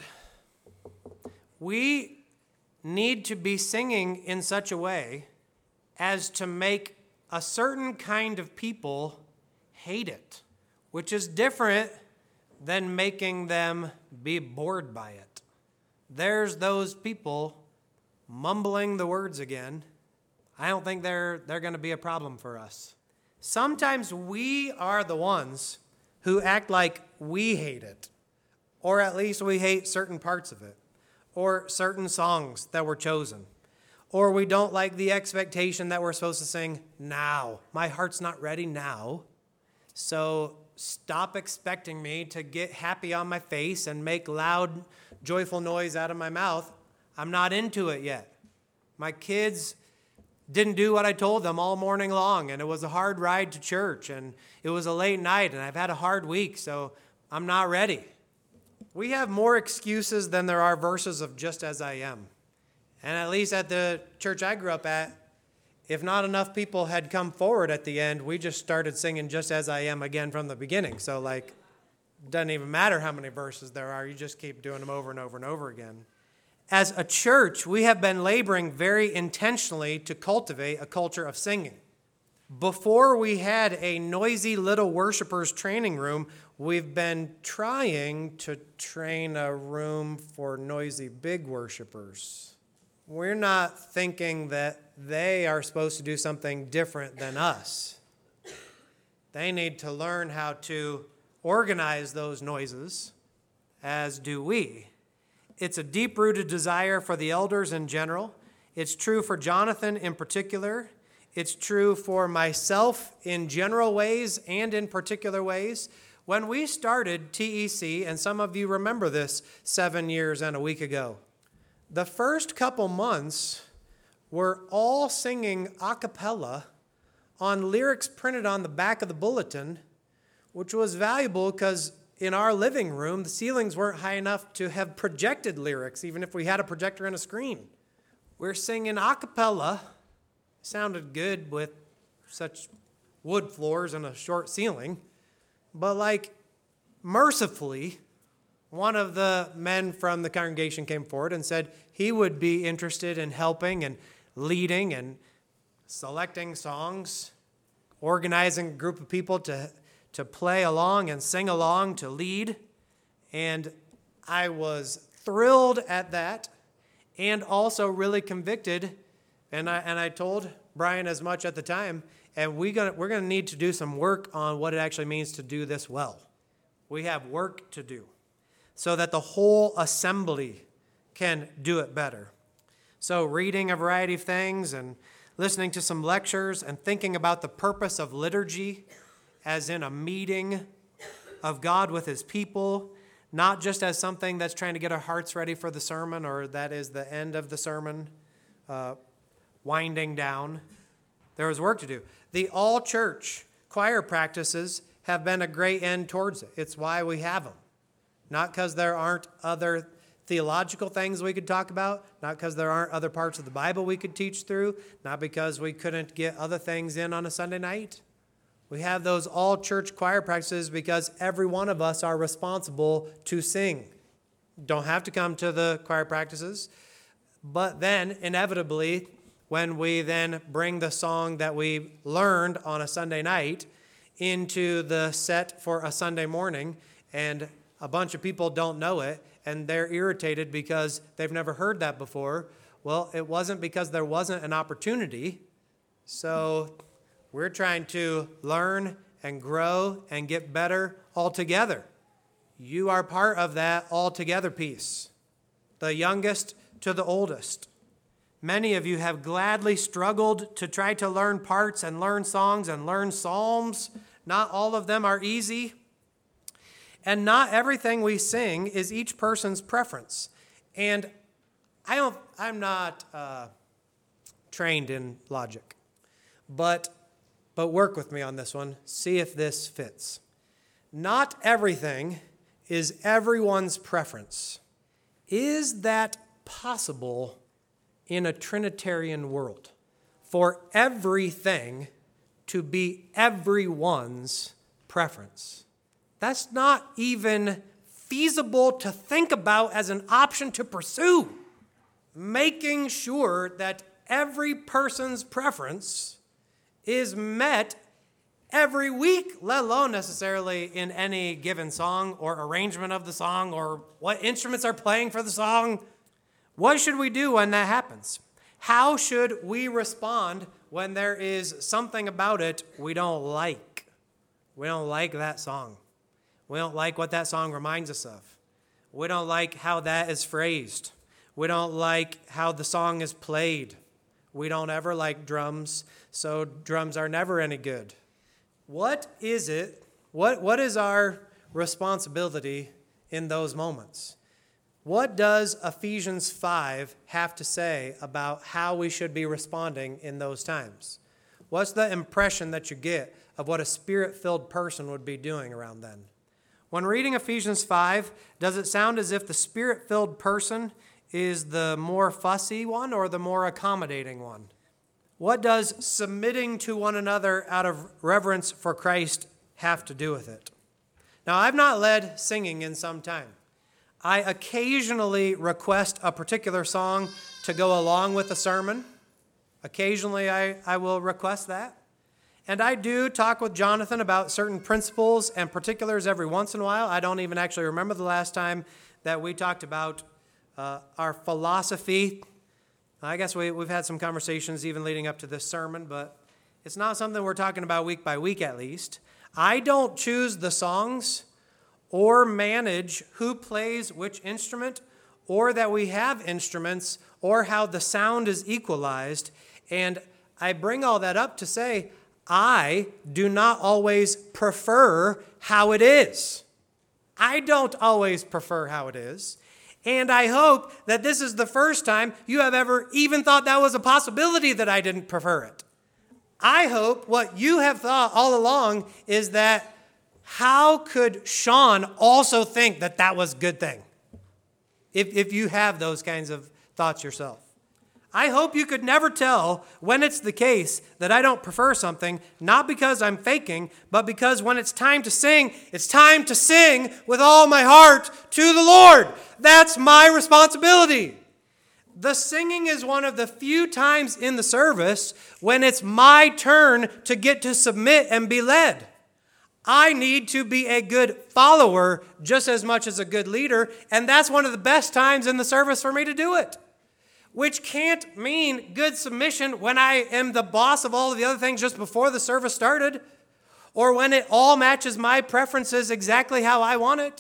we need to be singing in such a way as to make a certain kind of people hate it, which is different than making them be bored by it. There's those people mumbling the words again. I don't think they're they're going to be a problem for us. Sometimes we are the ones who act like we hate it, or at least we hate certain parts of it, or certain songs that were chosen. Or we don't like the expectation that we're supposed to sing now. My heart's not ready now, so stop expecting me to get happy on my face and make loud, joyful noise out of my mouth. I'm not into it yet. My kids didn't do what I told them all morning long, and it was a hard ride to church, and it was a late night, and I've had a hard week, so I'm not ready. We have more excuses than there are verses of just as I am. And at least at the church I grew up at, if not enough people had come forward at the end, we just started singing Just As I Am again from the beginning. So, like, it doesn't even matter how many verses there are. You just keep doing them over and over and over again. As a church, we have been laboring very intentionally to cultivate a culture of singing. Before we had a noisy little worshipers training room, we've been trying to train a room for noisy big worshipers. We're not thinking that they are supposed to do something different than us. They need to learn how to organize those noises, as do we. It's a deep-rooted desire for the elders in general. It's true for Jonathan in particular. It's true for myself in general ways and in particular ways. When we started T E C, and some of you remember this seven years and a week ago, the first couple months were all singing a cappella on lyrics printed on the back of the bulletin, which was valuable because in our living room, the ceilings weren't high enough to have projected lyrics, even if we had a projector and a screen. We're singing a cappella. Sounded good with such wood floors and a short ceiling. But like, mercifully, one of the men from the congregation came forward and said he would be interested in helping and leading and selecting songs, organizing a group of people to, to play along and sing along, to lead. And I was thrilled at that and also really convicted. And I, and I told Brian as much at the time, and we gonna, we're going to need to do some work on what it actually means to do this well. We have work to do so that the whole assembly can do it better. So reading a variety of things and listening to some lectures and thinking about the purpose of liturgy as in a meeting of God with his people, not just as something that's trying to get our hearts ready for the sermon, or that is the end of the sermon, uh, winding down. There was work to do. The all-church choir practices have been a great end towards it. It's why we have them. Not because there aren't other theological things we could talk about, not because there aren't other parts of the Bible we could teach through, not because we couldn't get other things in on a Sunday night. We have those all-church choir practices because every one of us are responsible to sing. Don't have to come to the choir practices, but then inevitably, when we then bring the song that we learned on a Sunday night into the set for a Sunday morning, and a bunch of people don't know it, and they're irritated because they've never heard that before. Well, it wasn't because there wasn't an opportunity. So we're trying to learn and grow and get better all together. You are part of that all together piece, the youngest to the oldest. Many of you have gladly struggled to try to learn parts and learn songs and learn psalms. Not all of them are easy. And not everything we sing is each person's preference. And I don't, I'm not uh, trained in logic, but, but work with me on this one. See if this fits. Not everything is everyone's preference. Is that possible in a Trinitarian world? For everything to be everyone's preference. That's not even feasible to think about as an option to pursue. Making sure that every person's preference is met every week, let alone necessarily in any given song or arrangement of the song or what instruments are playing for the song. What should we do when that happens? How should we respond when there is something about it we don't like? We don't like that song. We don't like what that song reminds us of. We don't like how that is phrased. We don't like how the song is played. We don't ever like drums, so drums are never any good. What is it What, what is our responsibility in those moments? What does Ephesians five have to say about how we should be responding in those times? What's the impression that you get of what a Spirit-filled person would be doing around then? When reading Ephesians five, does it sound as if the Spirit-filled person is the more fussy one or the more accommodating one? What does submitting to one another out of reverence for Christ have to do with it? Now, I've not led singing in some time. I occasionally request a particular song to go along with a sermon. Occasionally, I, I will request that. And I do talk with Jonathan about certain principles and particulars every once in a while. I don't even actually remember the last time that we talked about uh, our philosophy. I guess we, we've had some conversations even leading up to this sermon, but it's not something we're talking about week by week at least. I don't choose the songs or manage who plays which instrument, or that we have instruments, or how the sound is equalized. And I bring all that up to say, I do not always prefer how it is. I don't always prefer how it is. And I hope that this is the first time you have ever even thought that was a possibility that I didn't prefer it. I hope what you have thought all along is that how could Sean also think that that was a good thing? If, if you have those kinds of thoughts yourself. I hope you could never tell when it's the case that I don't prefer something, not because I'm faking, but because when it's time to sing, it's time to sing with all my heart to the Lord. That's my responsibility. The singing is one of the few times in the service when it's my turn to get to submit and be led. I need to be a good follower just as much as a good leader, and that's one of the best times in the service for me to do it. Which can't mean good submission when I am the boss of all of the other things just before the service started, or when it all matches my preferences exactly how I want it.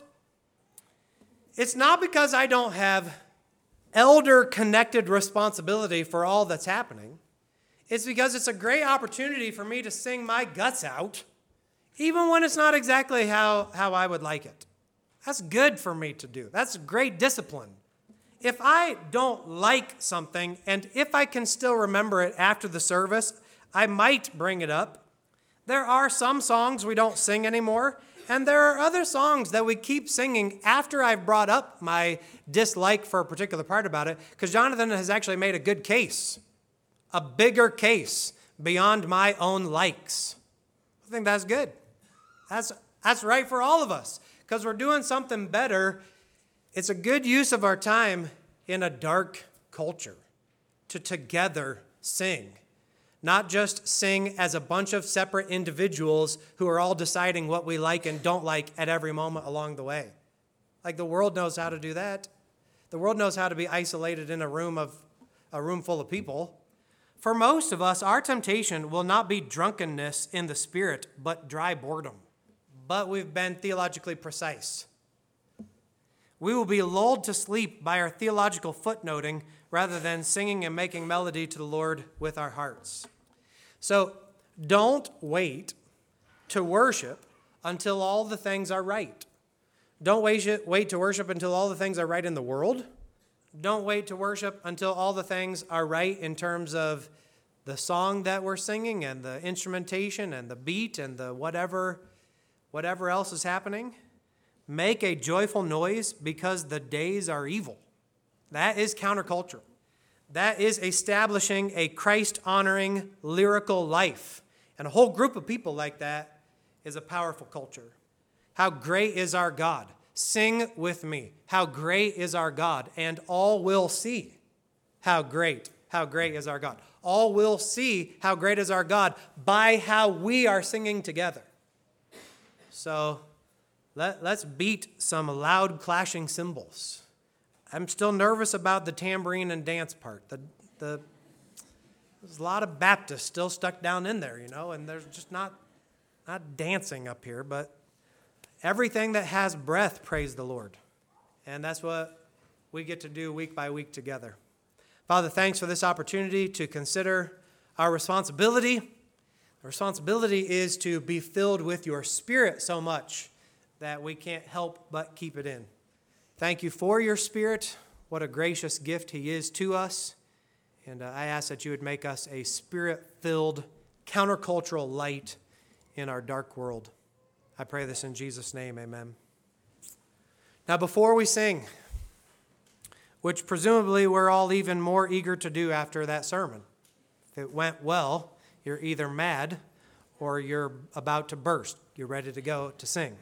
It's not because I don't have elder-connected responsibility for all that's happening. It's because it's a great opportunity for me to sing my guts out, even when it's not exactly how, how I would like it. That's good for me to do. That's great discipline. If I don't like something, and if I can still remember it after the service, I might bring it up. There are some songs we don't sing anymore, and there are other songs that we keep singing after I've brought up my dislike for a particular part about it, because Jonathan has actually made a good case, a bigger case beyond my own likes. I think that's good. That's, that's right for all of us, because we're doing something better. It's a good use of our time in a dark culture to together sing. Not just sing as a bunch of separate individuals who are all deciding what we like and don't like at every moment along the way. Like the world knows how to do that. The world knows how to be isolated in a room of a room full of people. For most of us, our temptation will not be drunkenness in the spirit, but dry boredom. But we've been theologically precise. We will be lulled to sleep by our theological footnoting rather than singing and making melody to the Lord with our hearts. So don't wait to worship until all the things are right. Don't wait, wait to worship until all the things are right in the world. Don't wait to worship until all the things are right in terms of the song that we're singing and the instrumentation and the beat and the whatever Whatever else is happening. Make a joyful noise because the days are evil. That is countercultural. That is establishing a Christ-honoring lyrical life. And a whole group of people like that is a powerful culture. How great is our God? Sing with me. How great is our God? And all will see how great, how great is our God. All will see how great is our God by how we are singing together. So let, let's beat some loud clashing cymbals. I'm still nervous about the tambourine and dance part. The, the, there's a lot of Baptists still stuck down in there, you know, and there's just not, not dancing up here, but everything that has breath, praise the Lord. And that's what we get to do week by week together. Father, thanks for this opportunity to consider our responsibility, the responsibility is to be filled with your Spirit so much that we can't help but keep it in. Thank you for your Spirit. What a gracious gift He is to us. And uh, I ask that you would make us a Spirit-filled, countercultural light in our dark world. I pray this in Jesus' name, amen. Now, before we sing, which presumably we're all even more eager to do after that sermon. If it went well, you're either mad or you're about to burst. You're ready to go to sing.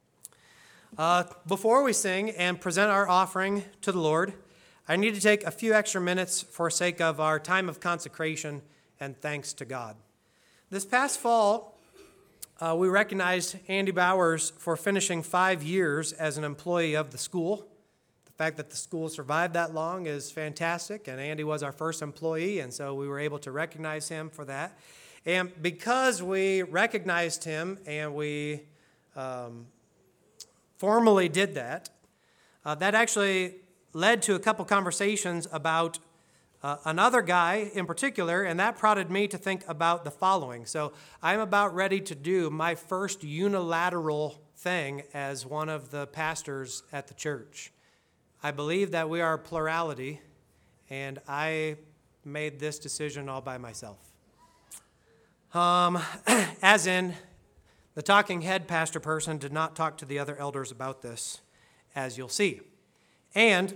Uh, before we sing and present our offering to the Lord, I need to take a few extra minutes for sake of our time of consecration and thanks to God. This past fall, uh, we recognized Andy Bowers for finishing five years as an employee of the school. The fact that the school survived that long is fantastic, and Andy was our first employee, and so we were able to recognize him for that. And because we recognized him and we um, formally did that, uh, that actually led to a couple conversations about uh, another guy in particular, and that prodded me to think about the following. So I'm about ready to do my first unilateral thing as one of the pastors at the church. I believe that we are a plurality, and I made this decision all by myself. Um, as in, the talking head pastor person did not talk to the other elders about this, as you'll see. And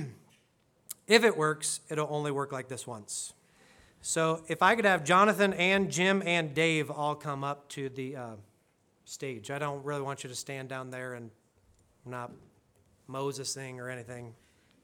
if it works, it'll only work like this once. So if I could have Jonathan and Jim and Dave all come up to the uh, stage. I don't really want you to stand down there and not Mosesing or anything.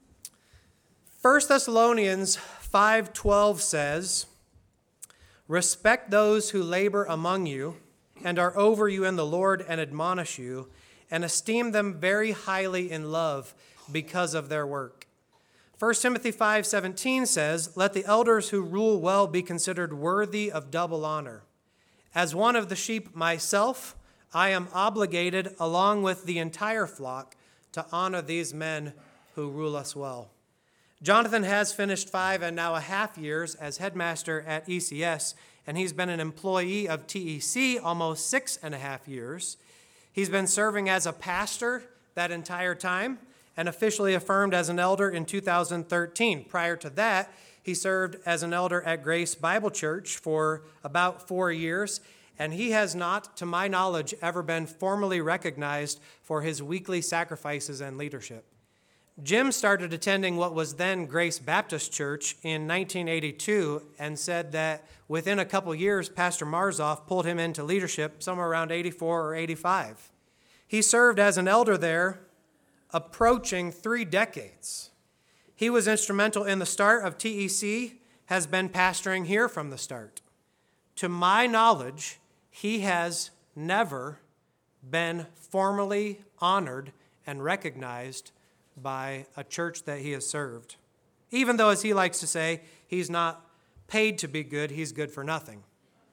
First Thessalonians five twelve says, "Respect those who labor among you and are over you in the Lord and admonish you, and esteem them very highly in love because of their work." First Timothy five seventeen says, "Let the elders who rule well be considered worthy of double honor. As one of the sheep myself, I am obligated, along with the entire flock, to honor these men who rule us well." Jonathan has finished five and now a half years as headmaster at E C S, and he's been an employee of T E C almost six and a half years. He's been serving as a pastor that entire time and officially affirmed as an elder in two thousand thirteen. Prior to that, he served as an elder at Grace Bible Church for about four years, and he has not, to my knowledge, ever been formally recognized for his weekly sacrifices and leadership. Jim started attending what was then Grace Baptist Church in nineteen eighty-two and said that within a couple years, Pastor Marzoff pulled him into leadership somewhere around eighty-four or eighty-five. He served as an elder there approaching three decades. He was instrumental in the start of T E C, has been pastoring here from the start. To my knowledge, he has never been formally honored and recognized by a church that he has served. Even though, as he likes to say, he's not paid to be good, he's good for nothing.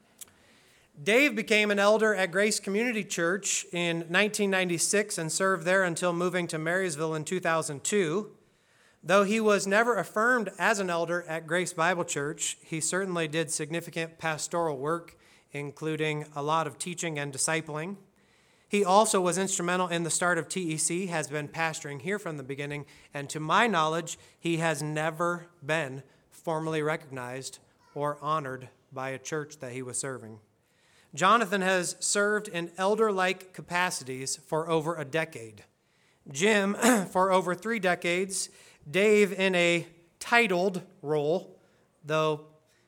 Dave became an elder at Grace Community Church in nineteen ninety-six and served there until moving to Marysville in two thousand two. Though he was never affirmed as an elder at Grace Bible Church, he certainly did significant pastoral work, including a lot of teaching and discipling. He also was instrumental in the start of T E C, has been pastoring here from the beginning, and to my knowledge, he has never been formally recognized or honored by a church that he was serving. Jonathan has served in elder-like capacities for over a decade. Jim for over three decades. Dave in a titled role, though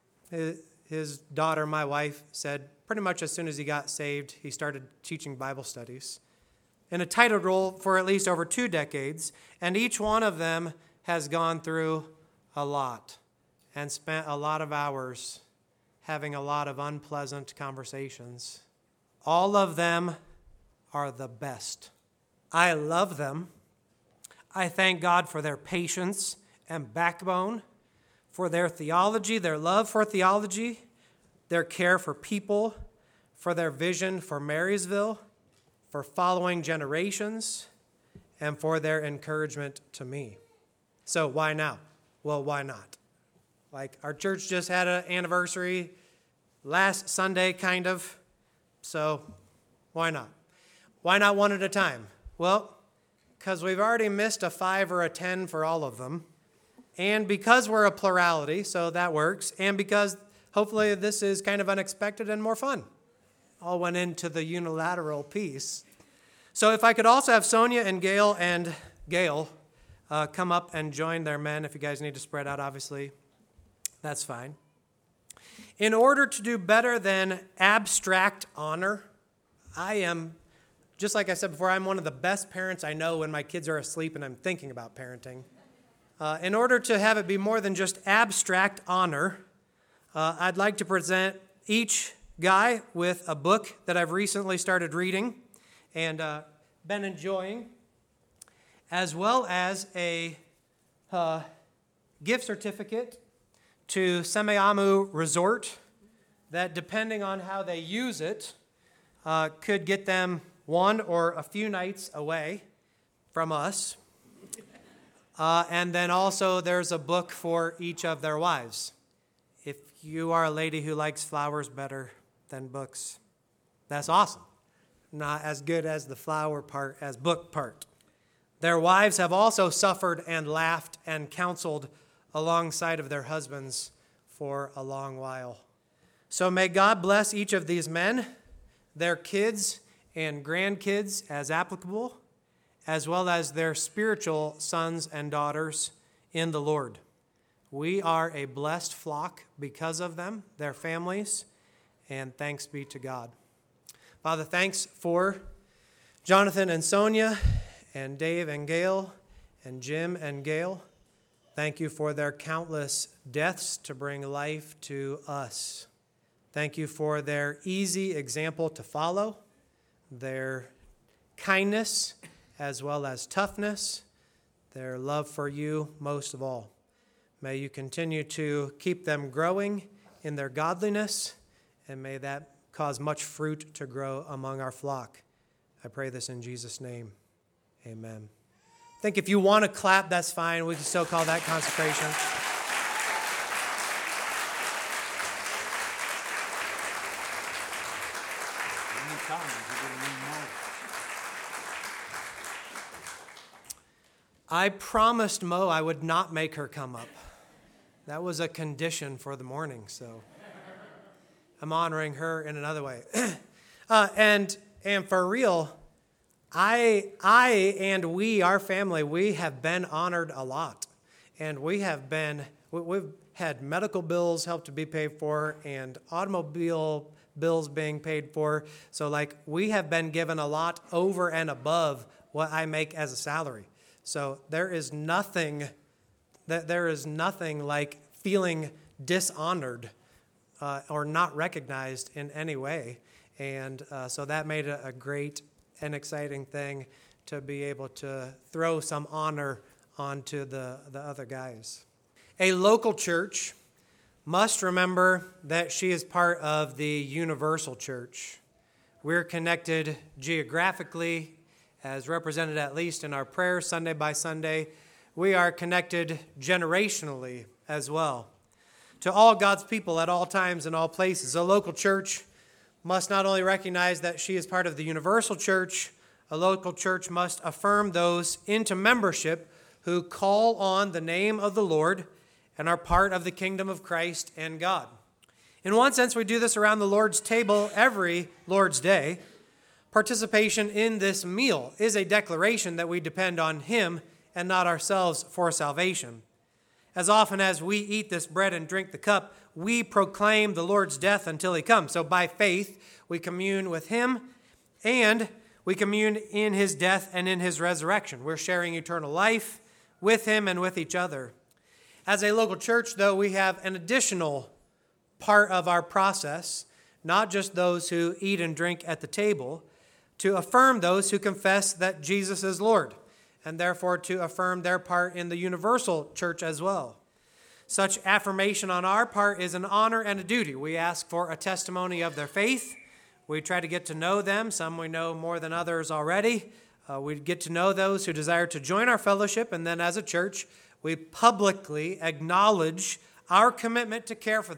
his daughter, my wife, said pretty much as soon as he got saved, he started teaching Bible studies. In a titled role for at least over two decades, and each one of them has gone through a lot and spent a lot of hours having a lot of unpleasant conversations. All of them are the best. I love them. I thank God for their patience and backbone, for their theology, their love for theology, their care for people, for their vision for Marysville, for following generations, and for their encouragement to me. So why now? Well, why not? Like, our church just had an anniversary last Sunday, kind of. So why not? Why not one at a time? Well, because we've already missed a five or a ten for all of them. And because we're a plurality, so that works. And because hopefully this is kind of unexpected and more fun. All went into the unilateral piece. So if I could also have Sonia and Gail and Gail uh, come up and join their men. If you guys need to spread out, obviously, that's fine. In order to do better than abstract honor, I am, just like I said before, I'm one of the best parents I know when my kids are asleep and I'm thinking about parenting. Uh, in order to have it be more than just abstract honor, uh, I'd like to present each guy with a book that I've recently started reading and uh, been enjoying, as well as a uh, gift certificate to Semeamu Resort that, depending on how they use it, uh, could get them one or a few nights away from us. Uh, and then also there's a book for each of their wives. If you are a lady who likes flowers better than books, that's awesome. Not as good as the flower part as book part. Their wives have also suffered and laughed and counseled alongside of their husbands for a long while. So may God bless each of these men, their kids and grandkids as applicable, as well as their spiritual sons and daughters in the Lord. We are a blessed flock because of them, their families, and thanks be to God. Father, thanks for Jonathan and Sonia, and Dave and Gail, and Jim and Gail. Thank you for their countless deaths to bring life to us. Thank you for their easy example to follow, their kindness, as well as toughness, their love for you most of all. May you continue to keep them growing in their godliness, and may that cause much fruit to grow among our flock. I pray this in Jesus' name. Amen. I think if you want to clap, that's fine. We can still call that consecration. I promised Mo I would not make her come up. That was a condition for the morning, so I'm honoring her in another way. uh, and and for real, I I and we, our family, we have been honored a lot, and we have been we, we've had medical bills helped to be paid for, and automobile bills being paid for. So like we have been given a lot over and above what I make as a salary. So there is nothing that there is nothing like feeling dishonored uh, or not recognized in any way. And uh, so that made it a great and exciting thing to be able to throw some honor onto the, the other guys. A local church must remember that she is part of the universal church. We're connected geographically, as represented at least in our prayers Sunday by Sunday. We are connected generationally as well to all God's people at all times and all places. A local church must not only recognize that she is part of the universal church, a local church must affirm those into membership who call on the name of the Lord and are part of the kingdom of Christ and God. In one sense, we do this around the Lord's table every Lord's Day. Participation in this meal is a declaration that we depend on Him and not ourselves for salvation. As often as we eat this bread and drink the cup, we proclaim the Lord's death until He comes. So by faith, we commune with Him, and we commune in His death and in His resurrection. We're sharing eternal life with Him and with each other. As a local church, though, we have an additional part of our process, not just those who eat and drink at the table, to affirm those who confess that Jesus is Lord, and therefore to affirm their part in the universal church as well. Such affirmation on our part is an honor and a duty. We ask for a testimony of their faith. We try to get to know them. Some we know more than others already. Uh, we get to know those who desire to join our fellowship, and then as a church, we publicly acknowledge our commitment to care for them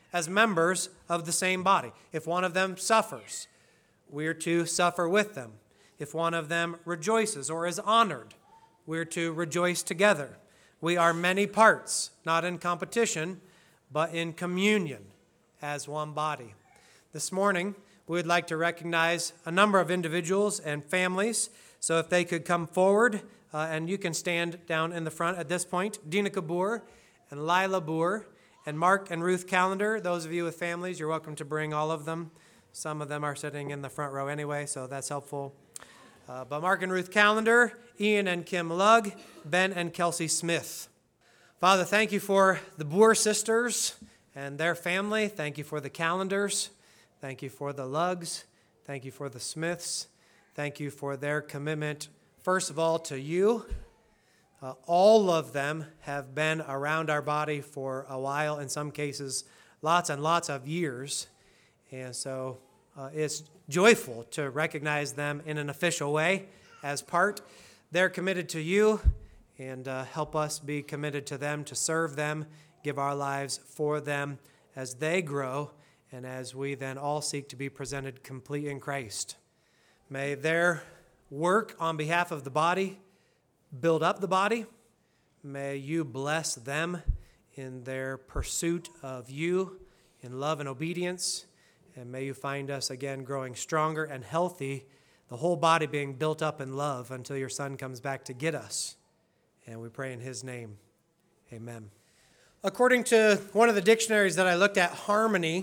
as members of the same body. If one of them suffers, we're to suffer with them. If one of them rejoices or is honored, we're to rejoice together. We are many parts, not in competition, but in communion as one body. This morning, we would like to recognize a number of individuals and families. So if they could come forward, uh, and you can stand down in the front at this point. Dina Kabur and Lila Boer and Mark and Ruth Callender. Those of you with families, you're welcome to bring all of them. Some of them are sitting in the front row anyway, so that's helpful. Uh, but Mark and Ruth Callender, Ian and Kim Lugg, Ben and Kelsey Smith. Father, thank you for the Boer sisters and their family. Thank you for the Calendars. Thank you for the Luggs. Thank you for the Smiths. Thank you for their commitment, first of all, to you. Uh, all of them have been around our body for a while, in some cases, lots and lots of years. And so uh, it's joyful to recognize them in an official way as part. They're committed to you, and uh, help us be committed to them, to serve them, give our lives for them as they grow, and as we then all seek to be presented complete in Christ. May their work on behalf of the body build up the body. May you bless them in their pursuit of you in love and obedience. And may you find us again growing stronger and healthy, the whole body being built up in love until your Son comes back to get us. And we pray in his name. Amen. According to one of the dictionaries that I looked at, harmony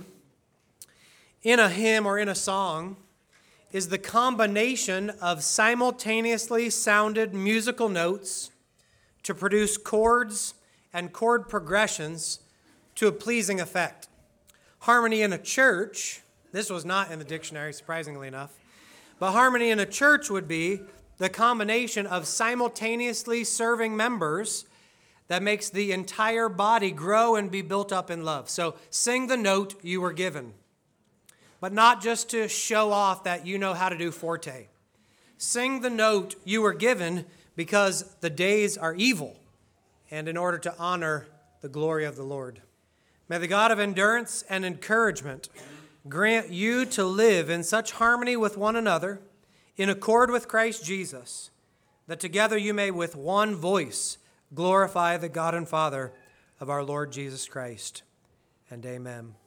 in a hymn or in a song is the combination of simultaneously sounded musical notes to produce chords and chord progressions to a pleasing effect. Harmony in a church, this was not in the dictionary, surprisingly enough, but harmony in a church would be the combination of simultaneously serving members that makes the entire body grow and be built up in love. So sing the note you were given, but not just to show off that you know how to do forte. Sing the note you were given because the days are evil, and in order to honor the glory of the Lord. May the God of endurance and encouragement grant you to live in such harmony with one another, in accord with Christ Jesus, that together you may with one voice glorify the God and Father of our Lord Jesus Christ. And amen.